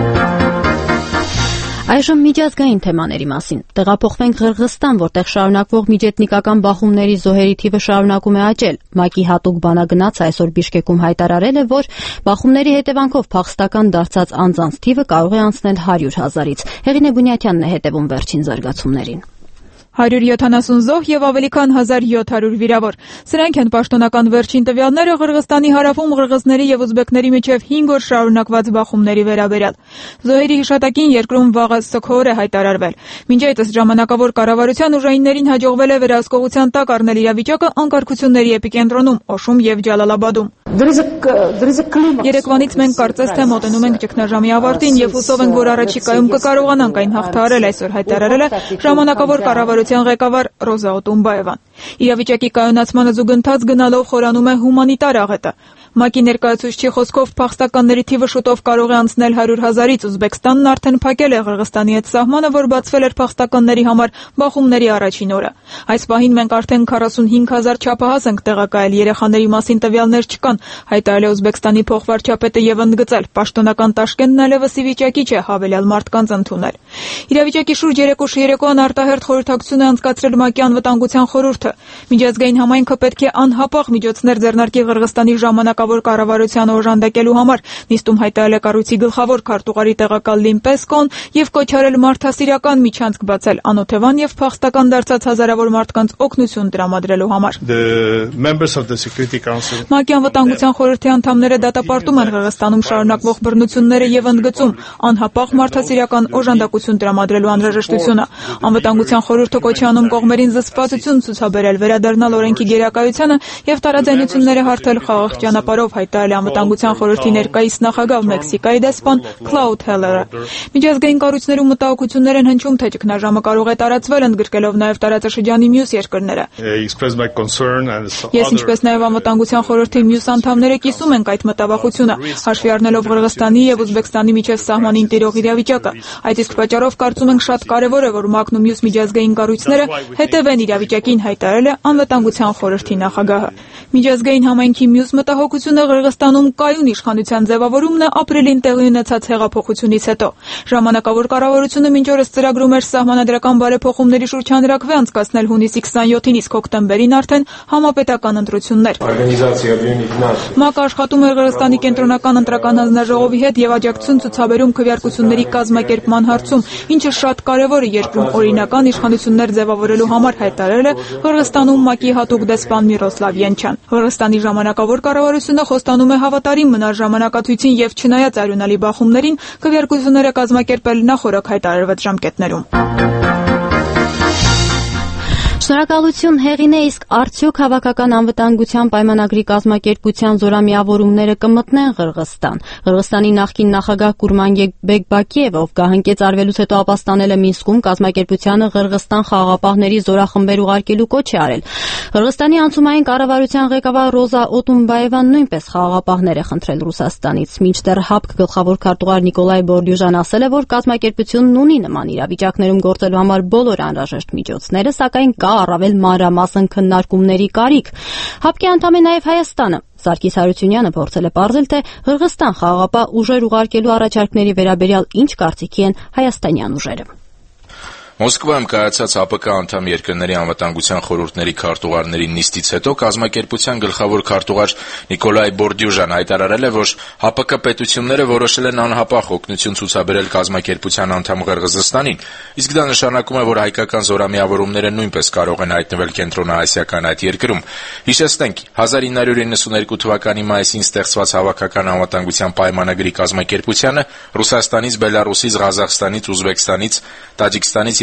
Այժմ միջազգային թեմաների մասին։ Տեղափոխվենք Ղրղստան, որտեղ շարունակվող միջեթնիկական բախումների զոհերի թիվը շարունակում է աճել։ ՄԱԿ-ի հատուկ բանագնացը այսօր Բիշկեկում հայտարարել է, որ բախումների հետևանքով փախստական դարձած անձանց թիվը կարող է անցնել հարյուր հազարից։ Հեղինե Բունյաթյանն է հետևում վերջին զարգացումներին։ հարյուր յոթանասուն զոհ եւ ավելի քան հազար յոթ հարյուր վիրավոր։ Սրանք են պաշտոնական վերջին տվյալները Ղրղստանի հարավում ղրղզների եւ ուզբեկների միջև հինգ օր շարունակված բախումների վերաբերյալ։ Զոհերի հիշատակին երկրում վաղը սգոր է հայտարարվել։ Մինչ այդ ըստ ժամանակավոր կառավարության ուժայիններին հաջողվել է վերահսկողության տակ առնել իրավիճակը անկարգությունների էպիկենտրոնում Օշում եւ Ջալալաբադում։ Երեկվանից մենք կարծես թե մոտենում ենք ճգնաժամի ավարտին եւ հուսով ենք, որ առաջիկայում կկարողանանք այն հաղթահարել, այսօր հայտարարել է ժամանակավոր կառավարության ղեկավար Ռոզա Օտումբաևան։ Իրավիճակի կայունացմանը զուգընթաց գնալով խորանում է հումանիտար աղետը։ ՄԱԿ-ի ներկայացուցչի խոսքով փախստականների թիվը շուտով կարող է անցնել հարյուր հազարից։ Ուզբեկստանն արդեն փակել է Ղրղստանի հետ սահմանը, որ բացվել էր փախստականների համար բախումների առաջին օրը։ Այս պահին մենք արդեն քառասունհինգ հազար չափահաս ենք տեղակայել, երեխաների մասին տվյալներ չկան, հայտարարել է Ուզբեկստանի փոխվարչապետը եւ ընդգծել. պաշտոնական Տաշկենտն այլևս ի վիճակի չէ հավելյալ մարդկանց ընդունել։ Իրավիճակի շուրջ երեք օր երեկոյան արտահերթ խորհրդակցություն է անցկացրել ՄԱԿ-ի անվտանգության խորհուրդը։ Միջազգային համայնքը պետք է անհապաղ միջոցներ ձեռնարկի Ղրղստանի ժամանակավոր կառավարությանը օժանդակելու համար, նիստում հայտարարել է կառույցի գլխավոր քարտուղարի տեղակալ Լին Պեսկոն եւ կոչարել մարդասիրական միջանցք բացել անօթևան եւ փախստական դարձած հազարավոր մարդկանց օգնություն տրամադրելու համար։ ՄԱԿ-ի անվտանգության խորհրդի անդամները դատապարտում են Ղրղստանում շարունակվող բռնությունները եւ ընդգծում անհապաղ մարդասիրական օժանդակություն տրամադրելու անհրաժեշտությունը։ Անվտանգության խորհուրդը կոչ է անում կողմերին զսպվածություն ցուցաբերել, վերադառնալ օրենքի գերակայությանը եւ տարաձայնությունները հարթել խաղաղ ճանապարհով, հայտարարել անվտանգության խորհրդի ներկայիս նախագահ Մեքսիկայի դեսպան Քլաուդ Հելերը։ Միջազգային կառույցներում մտահոգություններ են հնչում, թե ճգնաժամը կարող է տարածվել, ընդգրկելով նաեւ տարածաշրջանի մյուս երկրները։ Ես ինչպես նաեւ անվտանգության խորհրդի մյուս անդամները կիսում ենք այդ մտավախությունը, հաշվի առնելով Ղրղստանի եւ Ուզբեկստանի միջև սահմանին տիրող իրավիճակը։ Այդ իսկ պատճառով կարծում ենք շատ կարեւոր է, որ ՄԱԿ-ն ու մյուս միջազգային կառույցները հետևեն իրավիճակին, հայտարարել է անվտանգության խորհրդի նախագահը։ Միջազգային համայնքի մյուս մտահոգությունը Ղրղստանում կայուն իշխանության ձևավորումն է ապրիլին տեղի ունեցած հեղափոխությունից հետո։ Ժամանակավոր կառավարությունը մինչ օրս ծրագրում էր սահմանադրական բարեփոխումների շուրջ հանրաքվե անցկացնել հունիսի քսանյոթին, իսկ հոկտեմբերին արդեն համապետական ընտրություններ։ ՄԱԿ-ը աշխատում է Ղրղստանի կենտրոնական ընտրական հանձնաժողովի հետ եւ աջակցություն ցուցաբերում քվեարկությունների կազմակերպման հարցում, ինչը շատ կարեւոր է երկրում օրինական իշխանություններ ձևավորելու համար, հայտարարել է Ղրղստանում ՄԱԿ-ի հատուկ դեսպան Միրոսլավ Յենչյան։ Ղրղստանի ժամանակավոր կառավարությունը խոստանում է հավատարիմ մնալ ժամանակացույցին եւ չնայած արյունալի բախումներին քվեարկությունները կազմակերպել նախորդ հայտարարված ժամկետներում։ Շնորհակալություն Հեղինե, իսկ արդյոք հավաքական անվտանգության պայմանագրի կազմակերպության զորամիավորումները կմտնեն Ղրղստան։ Ղրղստանի նախկին նախագահ Կուրմանբեկ Բակիևը, ով գահանքեց արվելուց հետո ապաստանել է Մինսկում, կազմակերպությանը Ղրղստան խաղաղապահների զորախմբեր ուղարկելու կոչ է արել։ Ղրղստանի անցումային կառավարության ղեկավար Ռոզա Օտումբաևան նույնպես խաղաղապահներ է խնդրել Ռուսաստանից։ Մինչդեռ ՀԱՊԿ գլխավոր քարտուղար Նիկոլայ Բորդյուժան ասել է, որ կազմակերպությունն ունի նման իրավիճակներում գործելու համար բոլոր անհրաժեշտ միջոցները, սակայն կա առավել մանրամասն քննարկումների կարիք։ ՀԱՊԿ-ի անդամ է նաև Հայաստանը։ Սարգիս Հարությունյանը փորձել է պարզել, թե Ղրղստան խաղաղապահ ուժեր ուղարկելու առաջարկների վերաբերյալ ինչ կարծիքի են հայաստանյան ուժերը։ Մոսկվայում կայացած ՀԱՊԿ անդամ երկրների անվտանգության խորհուրդների քարտուղարների նիստից հետո կազմակերպության գլխավոր քարտուղար Նիկոլայ Բորդյուժան հայտարարել է, որ ՀԱՊԿ պետությունները որոշել են անհապաղ օգնություն ցուցաբերել կազմակերպության անդամ Ղրղզստանին, իսկ դա նշանակում է, որ հայկական զորամիավորումները նույնպես կարող են հայտնվել կենտրոնաասիական այդ երկրում։ Հիշեցնենք, հազար ինը հարյուր իննսուներկու թվականի մայիսին ստեղծված հավաքական անվտանգության պայմանագրի կազմակերպությանը Ռուսաստանից, Բելարուսից, Ղազախստանից, Ուզբեկստանից, Տաջիկստանից եւ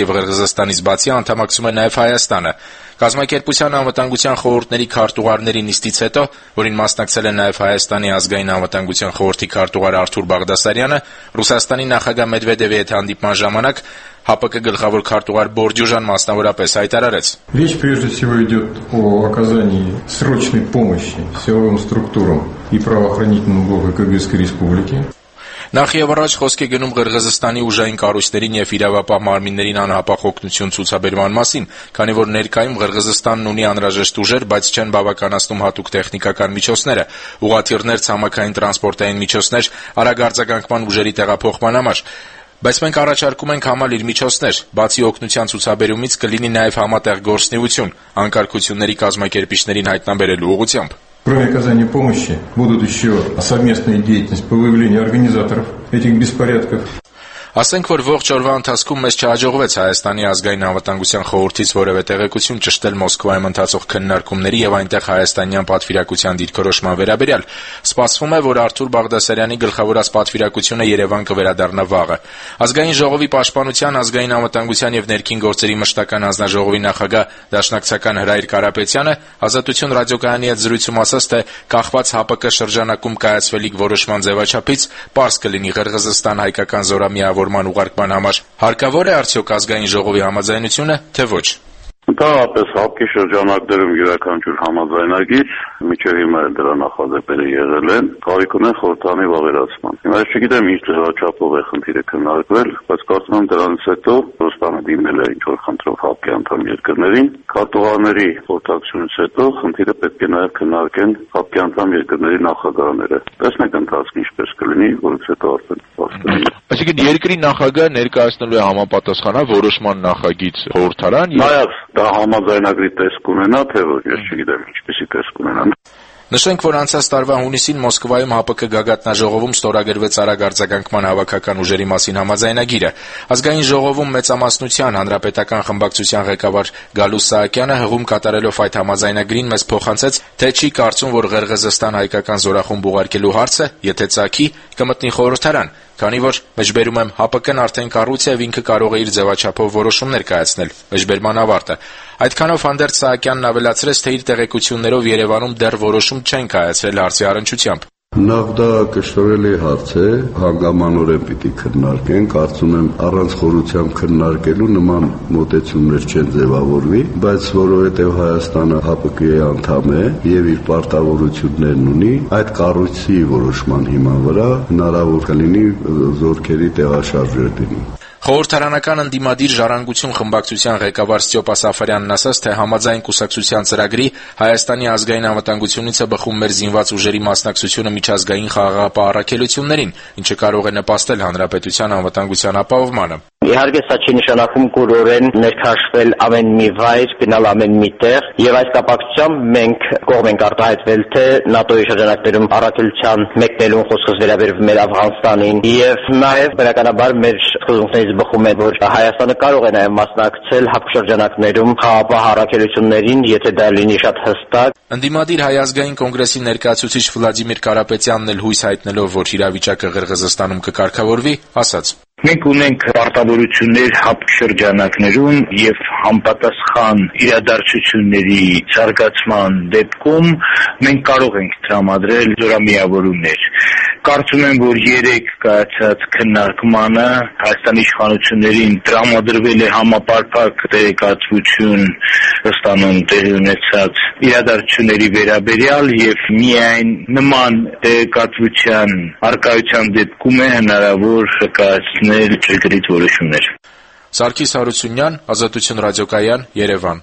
եւ Ղրղըզստանից բացի անդամակցում է նաեւ Հայաստանը։ Կազմակերպության անվտանգության խորհուրդների քարտուղարների նիստից հետո, որին մասնակցել է նաեւ Հայաստանի ազգային անվտանգության խորհրդի քարտուղար Արթուր Բաղդասարյանը, Ռուսաստանի նախագահ Մեդվեդևի հետ հանդիպման ժամանակ ՀԱՊԿ գլխավոր քարտուղար Բորդյուժան մասնավորապես հայտարարեց. Речь прежде всего идет о оказании срочной помощи силовым структурам и правоохранительным блоку Кыргызской республики. Նախ եւ առաջ խոսք է գնում Ղրղըզստանի ուժային կառույցներին եւ իրավապահ մարմիններին անհապաղ օգնություն ցուցաբերման մասին, քանի որ ներկայում Ղրղըզստանն ունի անհրաժեշտ ուժեր, բայց չեն բավականացնում հատուկ տեխնիկական միջոցները, ուղղաթիռներ, ցամաքային տրանսպորտային միջոցներ, արագ արձագանքման ուժերի տեղափոխման համար։ Բայց մենք առաջարկում ենք համալիր միջոցներ, բացի օգնության ցուցաբերումից կլինի նաեւ համատեղ գործունեություն, անկարգությունների կազմակերպիչներին հայտնաբերելու ուղղությամբ։ Кроме оказания помощи, будут еще совместная деятельность по выявлению организаторов этих беспорядков. Ասենք, որ ողջ օրվա ընթացքում մեզ չհաջողվեց Հայաստանի ազգային անվտանգության խորհրդից որևէ տեղեկություն ճշտել Մոսկվայում ընթացող քննարկումների եւ այնտեղ հայաստանյան պատվիրակության դիրքորոշման վերաբերյալ։ Սպասվում է, որ Արթուր Բաղդասարյանի գլխավորած պատվիրակությունը Երևան կվերադառնա վաղը։ Ազգային ժողովի պաշտպանության, ազգային անվտանգության եւ ներքին գործերի մշտական հանձնաժողովի նախագահ Դաշնակցական Հրայր Կարապետյանը Ազատություն ռադիոկայանի հետ զրույցում ասաց, թե կախված ՀԱՊԿ շրջանակում կայացվելիք որոշման ձևաչափից պարզ կլինի Ղրղըզստան հայկական զորամիավորման ուղարկման համար հարկավոր է արդյոք ազգային ժողովի համաձայնությունը, թե ոչ։ Ընդհանրապես ՀԱՊԿ-ի շրջանակներում յուրաքանչյուր համաձայնագիր միջև հիմա դրա նախաձեռները եղել են, կարիք ունեն խորհրդանի վավերացման։ Հիմա ես չգիտեմ ինչ ձևաչափով է խնդիրը քննարկվել, բայց կարծում եմ դրանից հետո Ռուսաստանը դիմել է ինչ-որ խնդրով ՀԱՊԿ-ի անդամ երկրներին, քարտուղարների խորհրդակցությունից հետո խնդիրը պետք է նաև քննարկեն ՀԱՊԿ-ի անդամ երկրների նախագահները։ Տեսնենք ընթացքը ինչպես կլինի, որից հետո արդեն բաց կլինի։ Այսինքն երկրի նախագահը ներկայացնելու է համապատասխանա որոշման նախագիծ խորհրդարան եւ դա համաձայնագրի տեսք ունենա, թե ոչ, ես չգիտեմ ինչպեսի տեսք ունենա։ Նշենք, որ անցած տարվա հունիսին Մոսկվայում ՀԱՊԿ գագաթնաժողովում ստորագրվեց արագ արձագանքման հավաքական ուժերի մասին համաձայնագիրը։ Ազգային ժողովում մեծամասնության հանրապետական խմբակցության ղեկավար Գալուս Սահակյանը հղում կատարելով այդ համաձայնագրին մեզ փոխանցեց, թե չի կարծում, որ Ղրղըզստան հայկական զորախումբ ուղարկելու հարցը, եթե ծագի, կմտնի խորհրդարան, քանի որ մեջբերում եմ ՀԱՊԿ-ն արդեն կառույց է եւ ինքը կարող է իր ձևաչափով որոշումներ կայացնել։ Մեջբերման ավարտը։ Այդքանով հանդերձ Սահակյանն ավելացրեց, թե իր տեղեկություններով Երևանում դեռ որոշում չեն կայացրել հարցի առնչությամբ։ Նախ դա կշռելի հարց է, հանգամանորեն պիտի քննարկեն, կարծում եմ առանց խորությամբ քննարկելու նման մոտեցումներ չեն ձևավորվի, բայց որովհետև Հայաստանը ՀԱՊԿ-ի անդամ է եւ իր պարտավորություններն ունի, այդ կառույցի որոշման հիման վրա հնարավոր կլինի զորքերի տեղաշարժեր լինի։ Խորհրդարանական ընդդիմադիր ժառանգություն խմբակցության ղեկավար Ստյոպա Սաֆարյանն ասաց, թե համաձայն կուսակցության ծրագրի Հայաստանի ազգային անվտանգությունից է բխում մեր զինված ուժերի մասնակցությունը միջազգային խաղաղապահ առաքելություններին, ինչը կարող է նպաստել հանրապետության անվտանգության ապահովմանը։ Իհարկե սա չի նշանակում կուրորեն ներքաշվել ամեն մի վայր, գնալ ամեն մի տեղ, եւ այս կապակցությամբ մենք կողմ ենք արտահայտվել, թե ՆԱՏՕ-ի շրջանակներում առաքելության մեկնելուն խոսքս վերաբերվում էր Աֆղանստանին, եւ նաեւ բնականաբար մեր սկզբունքներից բխում է, որ Հայաստանը կարող է նաեւ մասնակցել ՀԱՊԿ շրջանակներում խաղաղապահ առաքելություններին, եթե դա լինի շատ հստակ։ Ընդդիմադիր Հայ ազգային կոնգրեսի ներկայացուցիչ Վլադիմիր Կարապետյանն էլ հույս հայտնելով, որ իրավիճակը Ղրղըզստանում կկարգավորվի, ասաց. Մենք ունենք պարտավորություններ ՀԱՊԿ շրջանակներում եւ համապատասխան իրադարձությունների զարգացման դեպքում մենք կարող ենք տրամադրել զորամիավորումներ։ Կարծում եմ, որ երեք կայացած քննարկմանը Հայաստանի իշխանություններին տրամադրվել է համապարփակ տեղեկատվություն Ռուսաստանում տեղի ունեցած իրադարձությունների վերաբերյալ եւ միայն նման տեղեկատվության արկայության դեպքում է հնարավոր կայացնել ճշգրիտ որոշումներ։ Սարգիս Հարությունյան, Ազատություն ռադիոկայան, Երևան։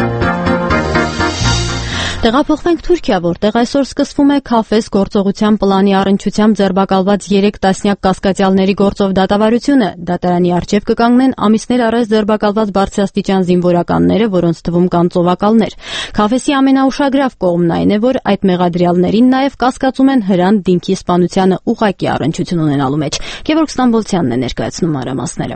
Տեղափոխվենք Թուրքիա, որտեղ այսօր սկսվում է Քաֆես գործողության պլանի առնչությամբ ձերբակալված երեք տասնյակ կասկածյալների գործով դատավարությունը։ Դատարանի առջև կկանգնեն ամիսներ առաջ ձերբակալված բարձրաստիճան զինվորականները, որոնց թվում կան ծովակալներ։ Քաֆեսի ամենաուշագրավ կողմն այն է, որ այդ մեղադրյալներին նաև կասկածում են Հրան Դինքի սպանությանը ուղղակի առնչություն ունենալու մեջ։ Գևորգ Ստամբոլցյանն է ներկայացնում մանրամասները։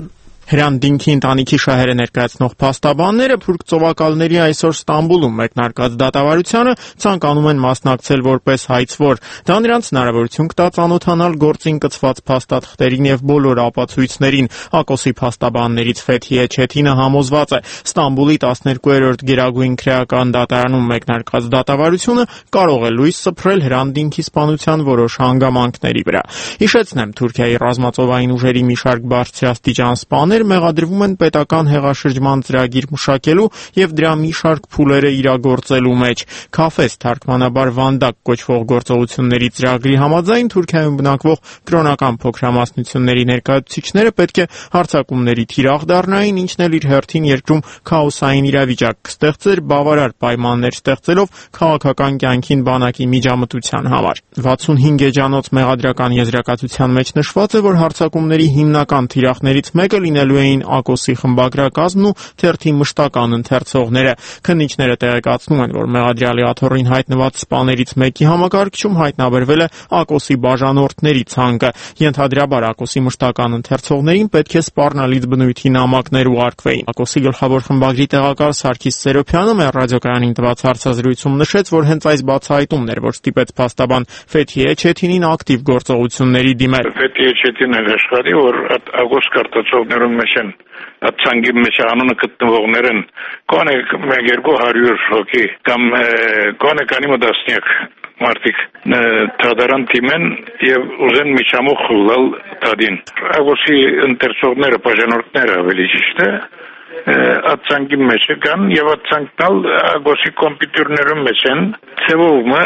Հրանտինքի ընտանիքի շահերը ներկայացնող փաստաբանները փուրք ծովակալների այսօր Ստամբուլում մեկնարկած դատավարությանը ցանկանում են մասնակցել որպես հայցվոր։ Դա նրանց հնարավորություն կտա ծանոթանալ գործին կցված փաստաթղթերին եւ բոլոր ապացույցներին։ ԱԿՕՍ-ի փաստաբաններից Ֆեթիե Չեթինը համոզված է, Ստամբուլի տասներկուերորդ գերագույն քրեական դատարանում մեկնարկած դատավարությունը կարող է լույս սփռել Հրանտինքի սպանության որոշ հանգամանքների վրա։ Հիշեցնեմ, Թուրքիայի ռազմածովային ուժերի մի շարք բարձրաստիճան սպաներ մեղադրվում են պետական հեղաշրջման ծրագիր մշակելու եւ դրա մի շարք փուլերը իրագործելու մեջ։ Քաֆես թարգմանաբար Վանդակ կոչվող գործողությունների ծրագրի համաձայն Թուրքիայում բնակվող կրոնական փոքրամասնությունների ներկայացուցիչները պետք է հարձակումների թիրախ դառնային, ինչն էլ իր հերթին երկրում քաոսային իրավիճակ կստեղծեր, բավարար պայմաններ ստեղծելով քաղաքական կյանքին բանակի միջամտության համար։ վաթսունհինգ էջանոց մեղադրական եզրակացության մեջ նշված է, որ հարձակումների հիմնական թիրախներից մեկը լինելու էին ԱԿՕՍ-ի խմբագրակազմն ու թերթի մշտական ընթերցողները։ Քննիչները տեղեկացնում են, որ մեղադրյալի աթոռին հայտնված սպաներից մեկի համակարգչում հայտնաբերվել է ԱԿՕՍ-ի բաժանորդների ցանկը։ Ենթադրաբար ԱԿՕՍ-ի մշտական ընթերցողներին պետք է սպառնալից բնույթի նամակներ ուղարկվեին։ ԱԿՕՍ-ի գլխավոր խմբագրի տեղակալ Սարգիս Սերոբյանը մեր ռադիոկայանին տված հարցազրույցում նշեց, որ հենց այս բացահայտումն էր, որ ստիպեց փաստաբան Ֆեթիե Չեթինին ակտիվ գործողությունների դիմել։ Ֆեթիե Չեթինը աշխարհի որ ԱԿՕՍ կարտացողներուն մեջ են Ացանգի մեջ անունը գտնվողներ են կոնե երկու հարյուր հոգի կամ կոնե կանի մտածնիք մարդիկ թադարան թիմեն եւ ուզեն միջամուխ խլալ տադին ԱԿՕՍ-ի ընթերցողները բաժանորդները ավելի ճիշտ է Ացանգի մեջ կան եւ ացանկալ ԱԿՕՍ-ի կոմպյուտերներում մեջ են ծեվումը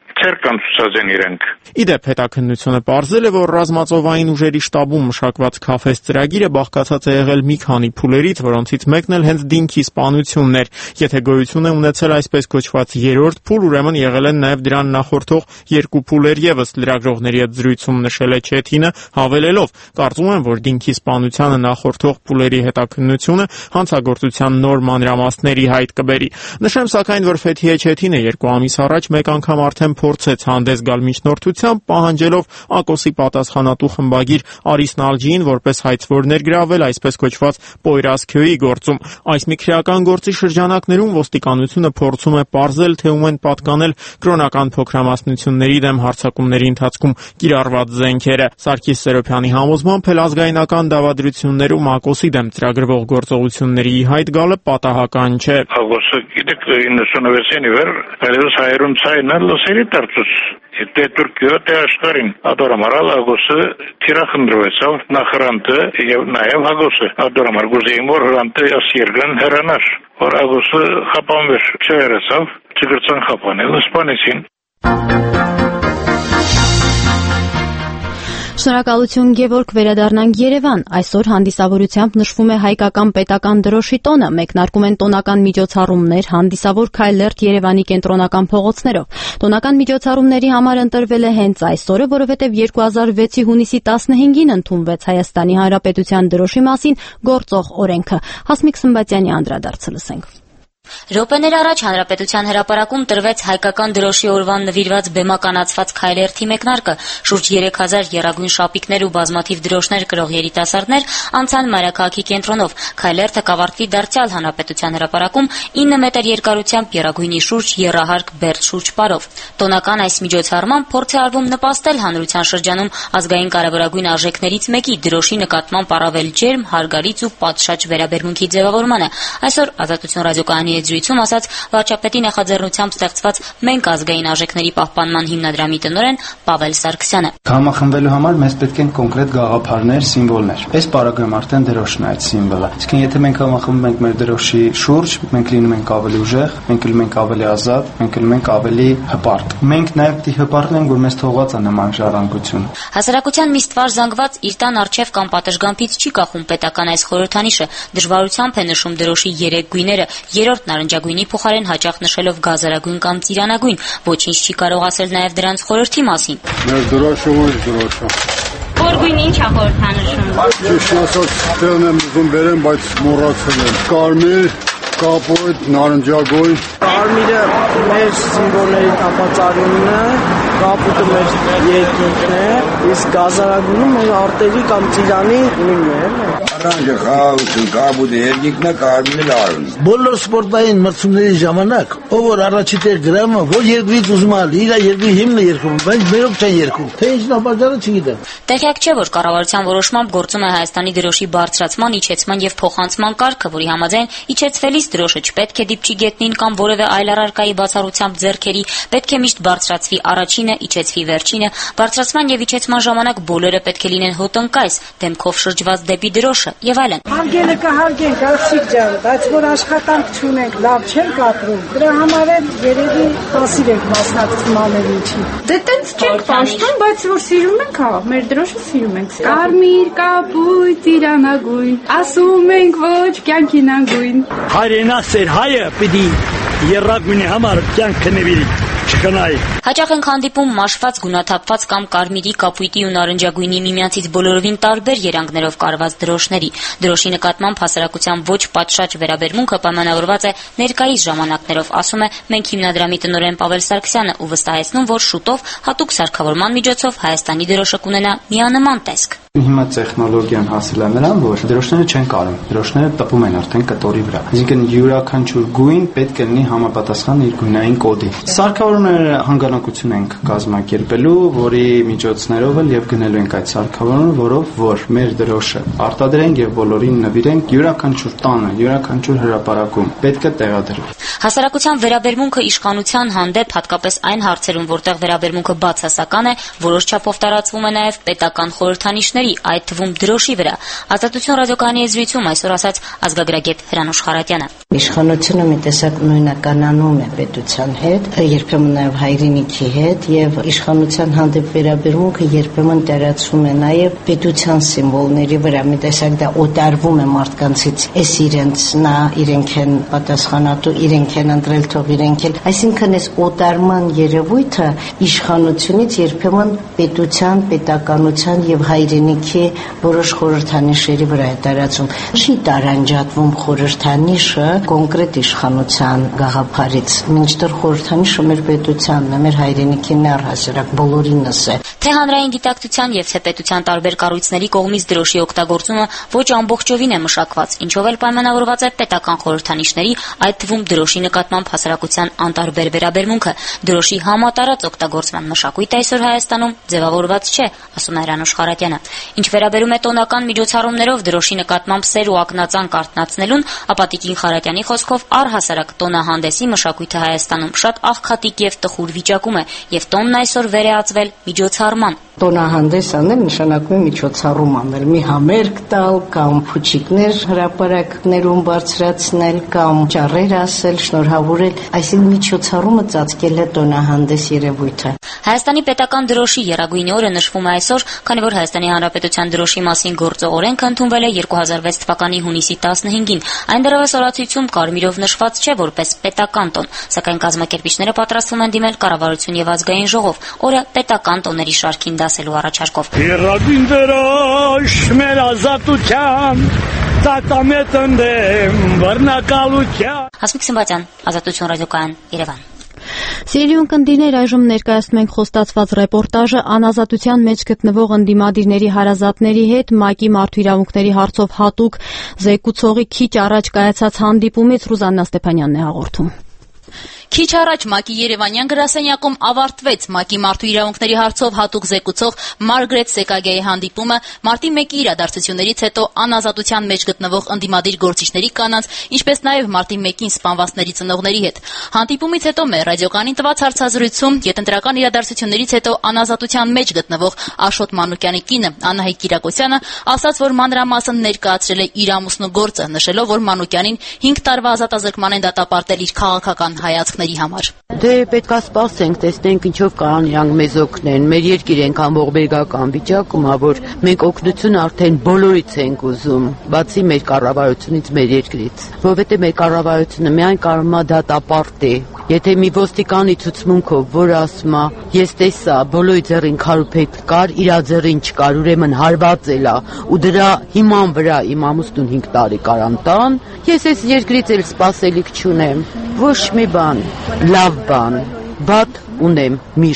Իդեպ հետաքննությունը պարզել է, որ ռազմածովային ուժերի շտաբում մշակված Քաֆես ծրագիրը բաղկացած է եղել մի քանի փուլերից, որոնցից մեկն էլ հենց Դինքի սպանությունն էր։ Եթե գոյություն է ունեցել այսպես կոչված երրորդ փուլ, ուրեմն եղել են նաև դրան նախորդող երկու փուլեր եւս, լրագրողների հետ զրույցում նշել է Չեթինը, հավելելով. կարծում եմ, որ Դինքի սպանությանը նախորդող փուլերի հետաքննությունը հանցագործության նոր մանրամասների հայտ կբերի։ Նշեմ սակայն, որ Ֆեթիե Չեթինը երկու ամիս առաջ մեկ անգամ արդեն փորձեց հանդես գալ միջնորդությամբ, պահանջելով ԱԿՕՍ-ի պատասխանատու խմբագիր Արիս Նալջիին որպես հայցվոր ներգրավել այսպես կոչված Պոյրասքյոյի գործում։ Այս մի քրեական գործի շրջանակներում ոստիկանությունը փորձում է պարզել, թե ում են պատկանել կրոնական փոքրամասնությունների դեմ հարձակումների ընթացքում կիրառված զենքերը։ Սարգիս Սերոբյանի համոզմամբ էլ ազգայնական դավադրություններում ԱԿՕՍ-ի դեմ ծրագրվող գործողությունների հայտ գալը պատահական չէ։ ԱԿՕՍ-ը գիտեք իննսունվեցին վեր այլևս հայերուն ցայնը լսելի տարծուց Թե Թուրքիա թե աշխարհին ադորամարալ ԱԿՕՍ-ը թիրախնդրվեցավ նախրանտը եւ նաեւ ԱԿՕՍ-ը ադորամար գուզեին որ հրանտը ասիրգան հրանար որ ԱԿՕՍ-ը խապանվեր չերացավ չգրցան խապանել սպանեցին Շնորհակալություն Գևորգ, վերադառնանք Երևան։ Այսօր հանդիսավորությամբ նշվում է հայկական պետական դրոշի տոնը, մեկնարկում են տոնական միջոցառումներ, հանդիսավոր քայլերթ Երևանի կենտրոնական փողոցներով։ Տոնական միջոցառումների համար ընտրվել է հենց այս օրը, որովհետև երկու հազար վեցի հունիսի տասնհինգին ընդունվեց Հայաստանի Հանրապետության դրոշի մասին գործող օրենքը։ Հասմիկ Սմբատյանի անդրադարձը լսենք։ Րոպեներ առաջ Հանրապետության հրապարակում տրվեց հայկական դրոշի օրվան նվիրված բեմականացված քայլերթի մեկնարկը։ Շուրջ երեք հազար եռագույն շապիկներ ու բազմաթիվ դրոշներ կրող երիտասարդներ անցան մայրաքաղաքի կենտրոնով։ Քայլերթը կավարտվի դարձյալ Հանրապետության հրապարակում ինը մետր երկարությամբ եռագույնի շուրջ եռահարկ բերդ շուրջպարով։ Տոնական այս միջոցառման փորձ է արվում նպաստել հանրության շրջանում ազգային կարևորագույն արժեքներից մեկի դրոշի նկատմամբ առավել ջերմ, հարգալից ու պատշաճ վերաբերմունքի ձևավորմանը։ Այսօր Ազատություն ռադիոկայանի զրույցում ասաց վարչապետի նախաձեռնությամբ ստեղծված «Մենք ազգային արժեքների պահպանման հիմնադրամի» տնօրեն Պավել Սարգսյանը։ Համախմբելու համար մեզ պետք են կոնկրետ գաղափարներ, սիմվոլներ։ Այս պարագայում արդեն դրոշն է այդ սիմվոլը։ Իսկ եթե մենք համախմբում ենք մեր դրոշի շուրջ, մենք լինում ենք ավելի ուժեղ, մենք լինում ենք ավելի ազատ, մենք լինում ենք ավելի հպարտ։ Մենք նաև պետք է հպարտենք, որ մեզ թողած է նման ժառանգություն։ Հասարակության մի ստվար զանգված իր տան առջև կամ պատշգամբից չի կախում պետական այս խորհրդանիշը։ Դժվարությամբ է նշում դրոշի երեք գույները, երրորդ նարնջագույնի փոխարեն հաճախ նշելով գազարագույն կամ ծիրանագույն, ոչինչ չի կարող ասել նաև դրանց խորհրդի մասին։ Մեր դրոշը ո՞ր դրոշ է։ Որ գույնը ինչ է խորհրդանշում։ Ճիշտ ասած, տեղն եմ ուզում բերեմ, բայց մոռացել եմ։ Կարմիր, կապույտ, նարնջագույն։ Կարմիրը մեր սիմվոլների տապածարունն է, կապուտը մեր երկինքն է, իսկ գազարագույնը մեր արտերի կամ ծիրանի գույնն է։ Առանջը խաղաղություն, կապուտը երկինքն է, կարմիրը լարուն։ Բոլոր սպորտային մրցումների ժամանակ, ով որ առաջի տեղ գրամը, որ երկրից ուզում ալ, իր երկրի հիմնը երկում, բայց մերոք չեն երկում։ Թե ինչ նապատակը չգիտեմ։ Տեղյակ չէ, որ կառավարության որոշմամբ գործում է Հայաստանի դրոշի բարձրացման, իջեցման եւ փոխանցման կարգը, որի համաձայն իջեցվելիս դրոշը չպետք է դիպչի գետնին կամ որևէ այլ առարկայի բացառությամբ ձեռքերի, պետք է միշտ բարձրացվի առաջինը, իջեցվի վերջինը, բարձրացման եւ իջեցման ժամանակ բոլորը պետք է լինեն հոտնկայս, դեմքով շրջված դեպի դրոշը եւ այլն։ Հարգելը կհարգենք, Ալսիկ ջան, բայց որ աշխատանք չունենք, լավ չենք ապրում։ Դրա համար էլ երևի հասիր ենք մասնակցում ամեն ինչի։ Դե տենց չենք պաշտում, բայց որ սիրում ենք, հա, մեր դրոշը սիրում ենք։ Կարմիր, կապույտ, ծիրանագույն, ասում ենք ոչ կյանքին անգույն։ Հայրենասեր հայը պիտի երրագույնի համար կյանքը նվիրի։ Հաճախ ենք հանդիպում մաշված, գունաթափված կամ կարմիրի, կապույտի ու նարնջագույնի միմյանցից բոլորովին տարբեր երանգներով կարված դրոշների։ Դրոշի նկատմամբ հասարակության ոչ պատշաճ վերաբերմունքը պայմանավորված է ներկայիս ժամանակներով, ասում է մենք հիմնադրամի տնօրեն Պավել Սարգսյանը ու վստահեցնում, որ շուտով հատուկ սարքավորման միջոցով Հայաստանի դրոշը կունենա միանման տեսք։ Հիմա տեխնոլոգիան հասել է նրան, որ դրոշները չեն կարում, դրոշները տպում են արդեն կտորի վրա։ Այսինքն յուրաքանչյուր գույն պետք է լինի համապատասխան իր գույնային կոդի։ Սարքավորումները հանգանակություն ենք կազմակերպելու, որի միջոցներով էլ եւ գնելու ենք այդ սարքավորումը, որով որ մեր դրոշը արտադրենք եւ բոլորին նվիրենք յուրաքանչյուր տանը, յուրաքանչյուր հրապարակում պետք է տեղադրվի։ Հասարակության վերաբերմունքը իշխանության հանդեպ, հատկապես այն հարցերում, որտեղ վերաբերմունքը բացասական է, որոշ չափով տարածվում է նաեւ պետական խորհրդանիշների, այդ թվում դրոշի վրա։ Ազատություն ռադիոկայանի զրույցում այսօր ասաց ազգագրագետ Հրանուշ Խարատյանը։ Իշխանությունը մի տեսակ նույնականանում է պետության հետ, երբեմն նաեւ հայրենիքի հետ, եւ իշխանության հանդեպ վերաբերմունքը երբեմն տարածվում է նաեւ պետության սիմվոլների վրա, մի տեսակ դա օտարվում է մարդկանցից, էս իրենց նա իրենք են պատասխանատու, իրենք են ընտրել, թող իրենք էլ, այսինքն այս օտարման երևույթը իշխանությունից երբեմն պետության, պետականության եւ հայրենիքի որոշ խորհրդանիշերի վրա է տարածում։ Չի տարանջատվում խորհրդանիշը կոնկրետ իշխանության գաղափարից, մինչդեռ խորհրդանիշը մեր պետությանն է, մեր հայրենիքին է, առհասարակ բոլորինս է։ Թե հանրային գիտակցության եւ թե պետության տարբեր կառույցների կողմից դրոշի օգտագործումը ոչ ամբողջովին է մշակված, ինչով էլ պայմանավորված է պետական խորհրդանիշների, այդ թվում դրոշի նկատմամբ հասարակության անտարբեր վերաբերմունքը։ Դրոշի համատարած օգտագործման մշակույթը այսօր Հայաստանում ձևավորված չէ, ասում է Հրանուշ Խարատյանը։ Ինչ վերաբերում է տոնական միջոցառումներով դրոշի նկատմամբ սեր ու ակնածանք արթնացնելուն, ապա Տիկին Խարատյանի խոսքով առհասարակ տոնահանդեսի մշակույթը Հայաստանում շատ աղքատիկ եւ տխուր վիճակում է, եւ տոնն այսօր վերածվել միջոցառման։ Տոնահանդես անել նշանակում է միջոցառում անել, մի համերգ տալ կամ փուչիկներ հրապարակներում բարձրացնել կամ ճառեր ասել, շնորհավորել, այսինքն միջոցառումը ծածկել է տոնահանդես երևույթը։ Հայաստանի պետական դրոշի եռագույնի օրը նշվում է այսօր, քանի որ Հայաստանի Հանրապետության դրոշի մասին գործող օրենքը ընդունվել է երկու հազար վեց թվականի հունիսի տասնհինգին։ Այն դեռևս օրացույցում կարմիրով նշված չէ որպես պետական տոն, սակայն կազմակերպիչները պատրաստվում են դիմել կառավարություն եւ ազգային ժողով, օրը պետական տոների շարքին դասելու առաջարկով։ Եռագույն դրոշ մեր ազատության, տակամետ ընդեմ բռնակալության։ Հասմիկ Սմբատյան, Ազատություն ռադիոկայան, Երևան։ Սիրելի ունկնդիրներ, այժմ ներկայացնում ենք խոստացված ռեպորտաժը անազատության մեջ գտնվող ընդդիմադիրների հարազատների հետ ՄԱԿ-ի մարդու իրավունքների հարցով հատուկ զեկուցողի քիչ առաջ կայացած հանդիպումից Ռուզաննա Ստեփանյանն է հաղորդում։ Քիչ առաջ ՄԱԿ-ի Երևանյան գրասենյակում ավարտվեց ՄԱԿ-ի մարդու իրավունքների հարցով հատուկ զեկուցող Մարգրետ Սեկագեի հանդիպումը մարտի մեկի իրադարձություններից հետո անազատության մեջ գտնվող ընդդիմադիր գործիչների կանանց, ինչպես նաև մարտի մեկին սպանվածների ծնողների հետ։ Հանդիպումից հետո մեր ռադիոկայանին տված հարցազրույցում յետընտրական իրադարձություններից հետո անազատության մեջ գտնվող Աշոտ Մանուկյանի կինը Անահիտ Կիրակոսյանը ասաց, որ մանրամասն ներկայացրել է իր ամուսնու գործը, նշելով, որ Մանուկյանին հինգ տարվա ազատազրկման են դատապարտել իր քաղաքական հայացքների համար։ Դե պետք է սպասենք, տեսնենք ինչով կարող իրանք մեզ օգնեն։ Մեր երկիրը այնքան ողբերգական վիճակում է, որ մենք օգնություն արդեն բոլորից ենք ուզում, բացի մեր կառավարությունից, մեր երկրից, որովհետեւ մեր կառավարությունը միայն կարող է դատապարտի։ Եթե մի ոստիկանի ցուցմունքով, որ ասում է, ես տեսա, բոլորի ձեռին քարուփետ կար, իր ձեռին չկար, ուրեմն հարվածել է, ու դրա հիման վրա իմ ամուսնուն հինգ տարի կարան տան, ես այս երկրից էլ սպասելիք չունեմ։ Ոչ մի բան, լավ բան, բադ ունեմ միշտ։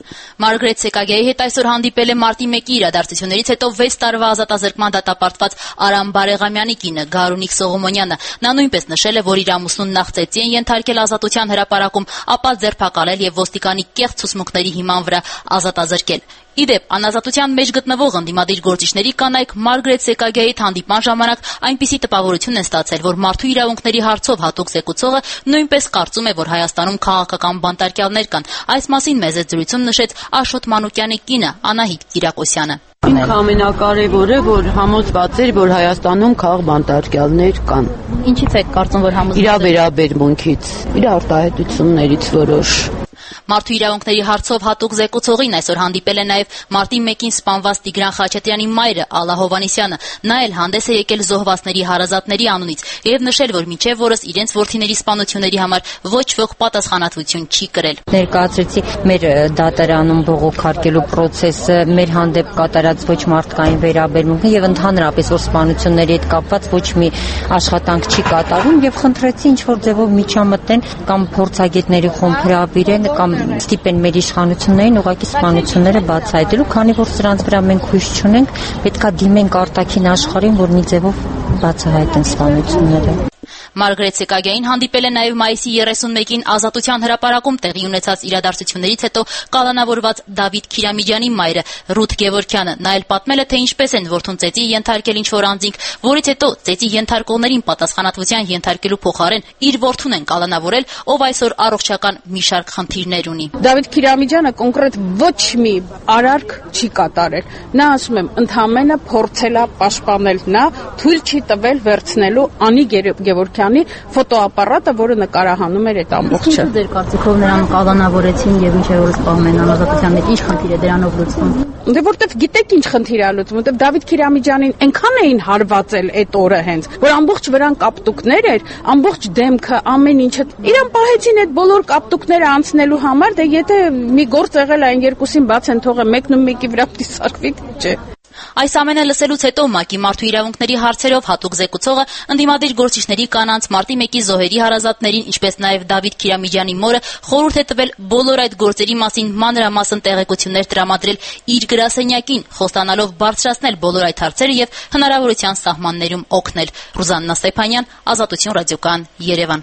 Մարգարետ Սեկագեի հետ այսօր հանդիպել է մարտի մեկի իրադարձություններից հետո վեց տարվա ազատազրկման դատապարտված Արամ Բարեղամյանի կինը Գարունիկ Սողոմոնյանը։ Նա նույնպես նշել է, որ իր ամուսնուն նախ ծեծի են ենթարկել ազատության հրապարակում, ապա ձերբակալել եւ ոստիկանի կեղծ ցուցմունքների հիման վրա ազատազրկել։ Իդեպ, անազատության մեջ գտնվող ընդդիմադիր գործիչների կանայք Մարգարետ Սեկագեի հանդիպման ժամանակ այնպիսի տպավորություն են ստացել, որ մարդու իրավունքների հարցով հատուկ զեկուցողը նույնպես կարծում է, որ Հայաստանում քաղաքական բանտարկյալներ կան։ Այս մասին մեծ զրույցում նշեց Աշոտ Մանուկյանի կինը Անահիտ Կիրակոսյանը։ Ինքը ամենակարևորը, որ համոզված էր, որ Հայաստանում քաղաք բանտարկյալներ կան։ Ինչից եք կարծում, որ համոզված եք։ Իր վերաբերմունքից, իր արտահայտություններից որոշ։ Մարդու իրավունքների հարցով հատուկ զեկուցողին այսօր հանդիպել է նաև մարտի մեկին սպանված Տիգրան Խաչատրյանի մայրը Ալլա Հովհաննիսյանը։ Նա էլ հանդես է եկել զոհվածների հարազատների անունից եւ նշել, որ մինչեւ օրս իրենց որդիների սպանությունների համար ոչ ոք պատասխանատվություն չի կրել։ Ներկայացրեցի մեր դատարանում բողոքարկելու process-ը, մեր հանդեպ կատարած ոչ մարդկային վերաբերմունքը եւ ընդհանրապես որ սպանությունների հետ կապված ոչ մի աշխատանք չի կատարվում եւ խնդրեցի ինչ որ ձևով միջամտեն կամ փորձագետների խումբ հրավիրեն կամ ստիպեն մեր իշխանություններին ուղղակի սպանությունները բացահայտելու, քանի որ սրանց վրա մենք հույս չունենք, պետքա դիմենք արտաքին աշխարհին, որ մի ձևով բացահայտեն սպանությունները։ Մարգարետ Սեկագեին հանդիպել է նաև մայիսի երեսունմեկին Ազատության հրապարակում տեղի ունեցած իրադարձություններից հետո կալանավորված Դավիթ Քիրամիջյանի մայրը Ռութ Գևորգյանը։ Նա էլ պատմել է, թե ինչպես են որդուն ծեծի ենթարկել ինչ-որ անձինք, որից հետո ծեծի ենթարկողներին պատասխանատվության ենթարկելու փոխարեն իր որդուն են կալանավորել, ով այսօր առողջական մի շարք խնդիրներ ունի։ Դավիթ Քիրամիջյանը կոնկրետ ոչ մի արարք չի կատարել։ Նա ասում եմ, ընդհանրապես փորձել է պաշտպանել, նա թույլ չի տվել վերցնելու Անի Գևորգյանի ֆոտոապարատը, որը նկարահանում էր այդ ամբողջը։ Ինչ ձեր կարծիքով նրան կալանավորեցին եւ ինչ էր որ սպառում են անազատության մեջ, ինչ խնդիր է դրանով լուծվում։ Դե որտեվ գիտեք ինչ խնդիր է լուծվում, որտեվ Դավիթ Քիրամիջյանին այնքան էին հարվածել այդ օրը հենց, որ ամբողջ վրան կապտուկներ էր, ամբողջ դեմքը, ամեն ինչը։ Իրան պահեցին այդ բոլոր կապտուկները անցնելու համար, դե եթե մի գործ եղել է այն երկուսին բաց են թողել, մեկն ու մեկի վրա դիսարկվի, չէ։ Այս ամենը լսելուց հետո ՄԱԿ-ի մարդու իրավունքների հարցերով հատուկ զեկուցողը ընդդիմադիր գործիչների կանանց մարտի մեկի զոհերի հարազատներին, ինչպես նաև Դավիթ Քիրամիջյանի մորը խորհուրդ է տվել բոլոր այդ գործերի մասին մանրամասն տեղեկություններ տրամադրել իր գրասենյակին, խոստանալով բարձրացնել բոլոր այդ հարցերը եւ հնարավորության սահմաններում օգնել։ Ռուզաննա Ստեփանյան, Ազատություն ռադիոկայան, Երևան։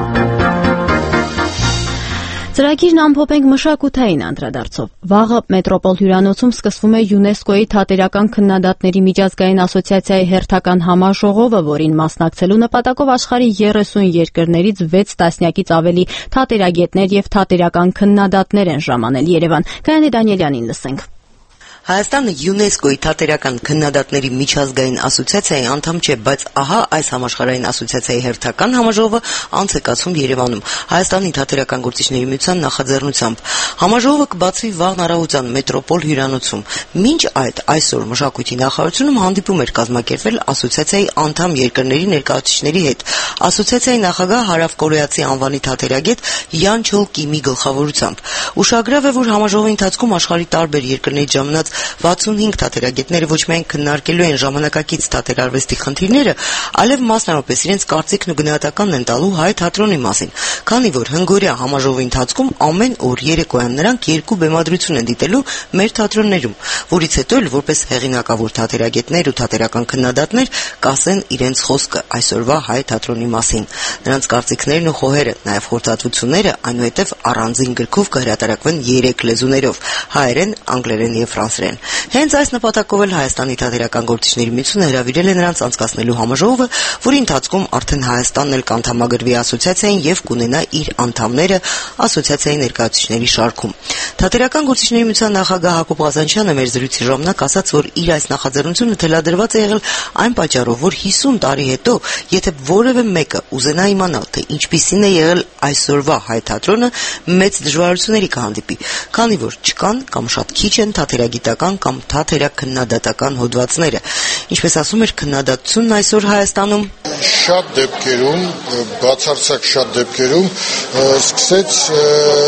Ծրագիրն ամփոփենք մշակութային անդրադարձով։ Վաղը մետրոպոլ հյուրանոցում սկսվում է ՅՈՒՆԵՍԿՕ-ի Թատերական քննադատների միջազգային ասոցիացիայի հերթական համաժողովը, որին մասնակցելու նպատակով աշխարհի երեսուն երկրներից վեց տասնյակից ավելի թատերագետներ եւ թատերական քննադատներ են ժամանել Երևան։ Գայանե Դանիելյանին լսենք։ Հայաստանը ՅՈՒՆԵՍԿՕ-ի Թատերական քննադատների միջազգային ասոցիացիայի անդամ չէ, բայց ահա այս համաշխարհային ասոցիացիայի հերթական համաժողովը անց է կացվում Երևանում Հայաստանի Թատերական գործիչների միության նախաձեռնությամբ։ Համաժողովը կբացվի վաղն առավոտյան մետրոպոլ հյուրանոցում։ Մինչ այդ այսօր մշակույթի նախարարությունում հանդիպում էր կազմակերպվել ասոցիացիայի անդամ երկրների ներկայացուցիչների հետ։ Ասոցիացիայի նախագահ հարավկորեացի անվանի թատերագետ Յան Չոլ Կիմի գլխավորությամբ։ Ուշագրավ է, որ համաժողովի ընթացքում աշխարհի տարբեր երկրներից ժամանած վաթսունհինգ թատերագետները ոչ միայն քննարկելու են ժամանակակից թատերարվեստի խնդիրները, այլև մասնավորապես իրենց կարծիքն ու գնահատականն են տալու հայ թատրոնի մասին, քանի որ հնգօրյա համաժողովի ընթացքում ամեն օր երեկոյան նրանք երկու բեմադրություն են դիտելու մեր թատրոններում, որից հետո էլ որպես հեղինակավոր թատերագետներ ու թատերական քննադատներ կասեն իրենց խոսքը այսօրվա հայ թատրոնի մասին։ Նրանց կարծիքներն ու խոհերը, նաև խորհրդատվությունները այնուհետև առանձին գրքով կհրատարակվեն երեք լեզուներով՝ հայերեն, անգլերեն եւ ֆրանսերեն։ Հենց այս նպատակով էլ Հայաստանի Թատերական գործիչների միությունը հրավիրել է նրանց անցկացնելու համաժողովը, որի ընթացքում արդեն Հայաստանն էլ կանդամագրվի ասոցիացիային եւ կունենա իր անդամները ասոցիացիայի ներկայացուցիչների շարքում։ Թատերական գործիչների միության նախագահ Հակոբ Ղազանչյանը մեր զրույցի ժամանակ ասաց, որ իր այս նախաձեռնությունը թելադրված է եղել այն պատճառով, որ հիսուն տարի հետո, եթե որևէ մեկը ուզենա իմանալ, թե ինչպիսին է եղել այսօրվա հայ թատրոնը, մեծ դժվարությունների կհանդիպի, քանի որ չկան կամ շատ քիչ են թատերագիտական կամ թատերաքննադատական հոդվածները։ Ինչպես ասում էր, քննադատությունն այսօր Հայաստանում շատ դեպքերում, բացարձակ շատ դեպքերում սկսեց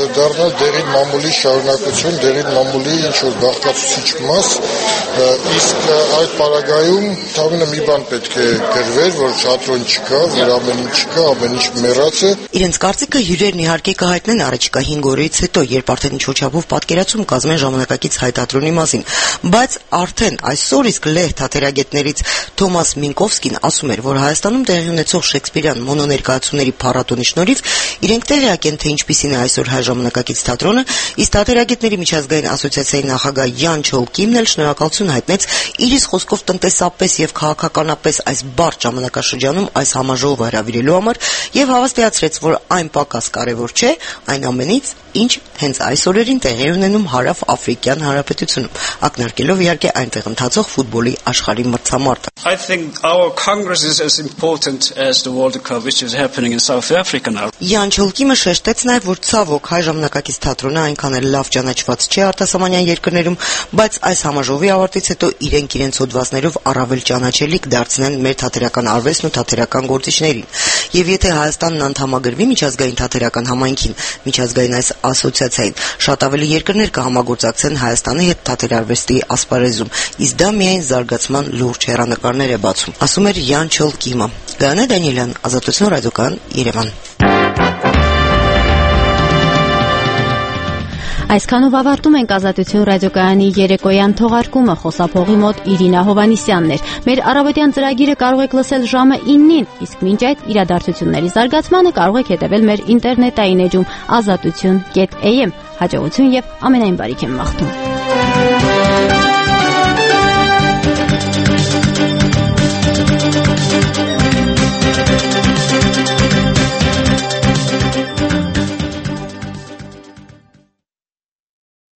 դառնալ դերին մամուլի շարունակություն, դերին մամուլի ինչ-որ բաղկացուցիչ մաս, իսկ այդ պարագայում թավինը մի բան պետք է գրվեր, որ շատրոն չկա, որ ամեն ինչ չկա, ամեն ինչ մեռած է։ Իրենց կարծիքը հյուրերն իհարկե կհայտնեն առաջիկա հինգ օրից հետո, երբ արդեն ինչ-որ չափով պատկերացում կազմեն ժամանակակից հայտադրոնի մասին, բայց արդեն այսօր իսկ լեհ թատերագետներից Թոմաս Մինկովսկին ասում էր, որ Հայաստանում տեղի ունեցող շեքսպիրյան մոնոներկայացումների փառատոնի շնորհիվ իրենք տեղյակ են, թե ինչպիսին է այսօր հայ ժամանակակից թատրոնը, իսկ թատերագետների միջազգային ասոցիացիայի նախագահ Յան Չոլկիմն էլ շնորհակալություն հայտնեց իր իսկ խոսքով տնտեսապես եւ քաղաքականապես այս բարդ ժամանակաշրջանում այս համաժողովը հրավիրելու համար եւ հավաստիացրեց, որ այն պակաս կարեւոր չէ այն ամենից, ինչ հենց այս օրերին տեղի ունենում Հարավ-Աֆրիկյան Հանրապետությունում, ակնարկելով իհարկե այնտեղ ընթացող ֆուտբոլի աշխարհի մրցամարտը։ I think our Congress is as important as the World Cup which is happening in South Africa now. Յան Չոլկիմը շեշտեց նաև, որ ցավոք հայ ժամանակակից թատրոնը այնքան էլ լավ ճանաչված չէ արտասահմանյան երկրներում, բայց այս համաժողովի ավարտից հետո իրենք իրենց հոդվածներով առավել ճանաչելիք դարձնեն մեր թատերական արվեստն ու թատերական գործիչներին։ Եվ եթե Հայաստանն անդամագրվի միջազգային թատերական համայնքին, միջազգային այս ասոցիացիային, շատ ավելի երկրներ կհամագործակցեն Հայաստանի հետ թատերարվեստի ասպարեզում, իսկ դա միայն զարգացման լուրջ հեռանկարներ է բացում, ասում էր Յան Չոլկիմը։ Գայանե Դանիելյան, Ազատություն ռադիոկայան, Երևան։ Այսքանով ավարտում ենք Ազատություն ռադիոկայանի երեկոյան թողարկումը, խոսափողի մոտ Իրինա Հովհաննիսյանն էր։ Մեր առավոտյան ծրագիրը կարող եք լսել ժամը իննին, իսկ մինչ այդ իրադարձությունների զարգացմանը կարող եք հետևել մեր ինտերնետային էջում ազատություն կետ էյ էմ։ Հաջողություն եւ ամենայն բարիք եմ մաղթում։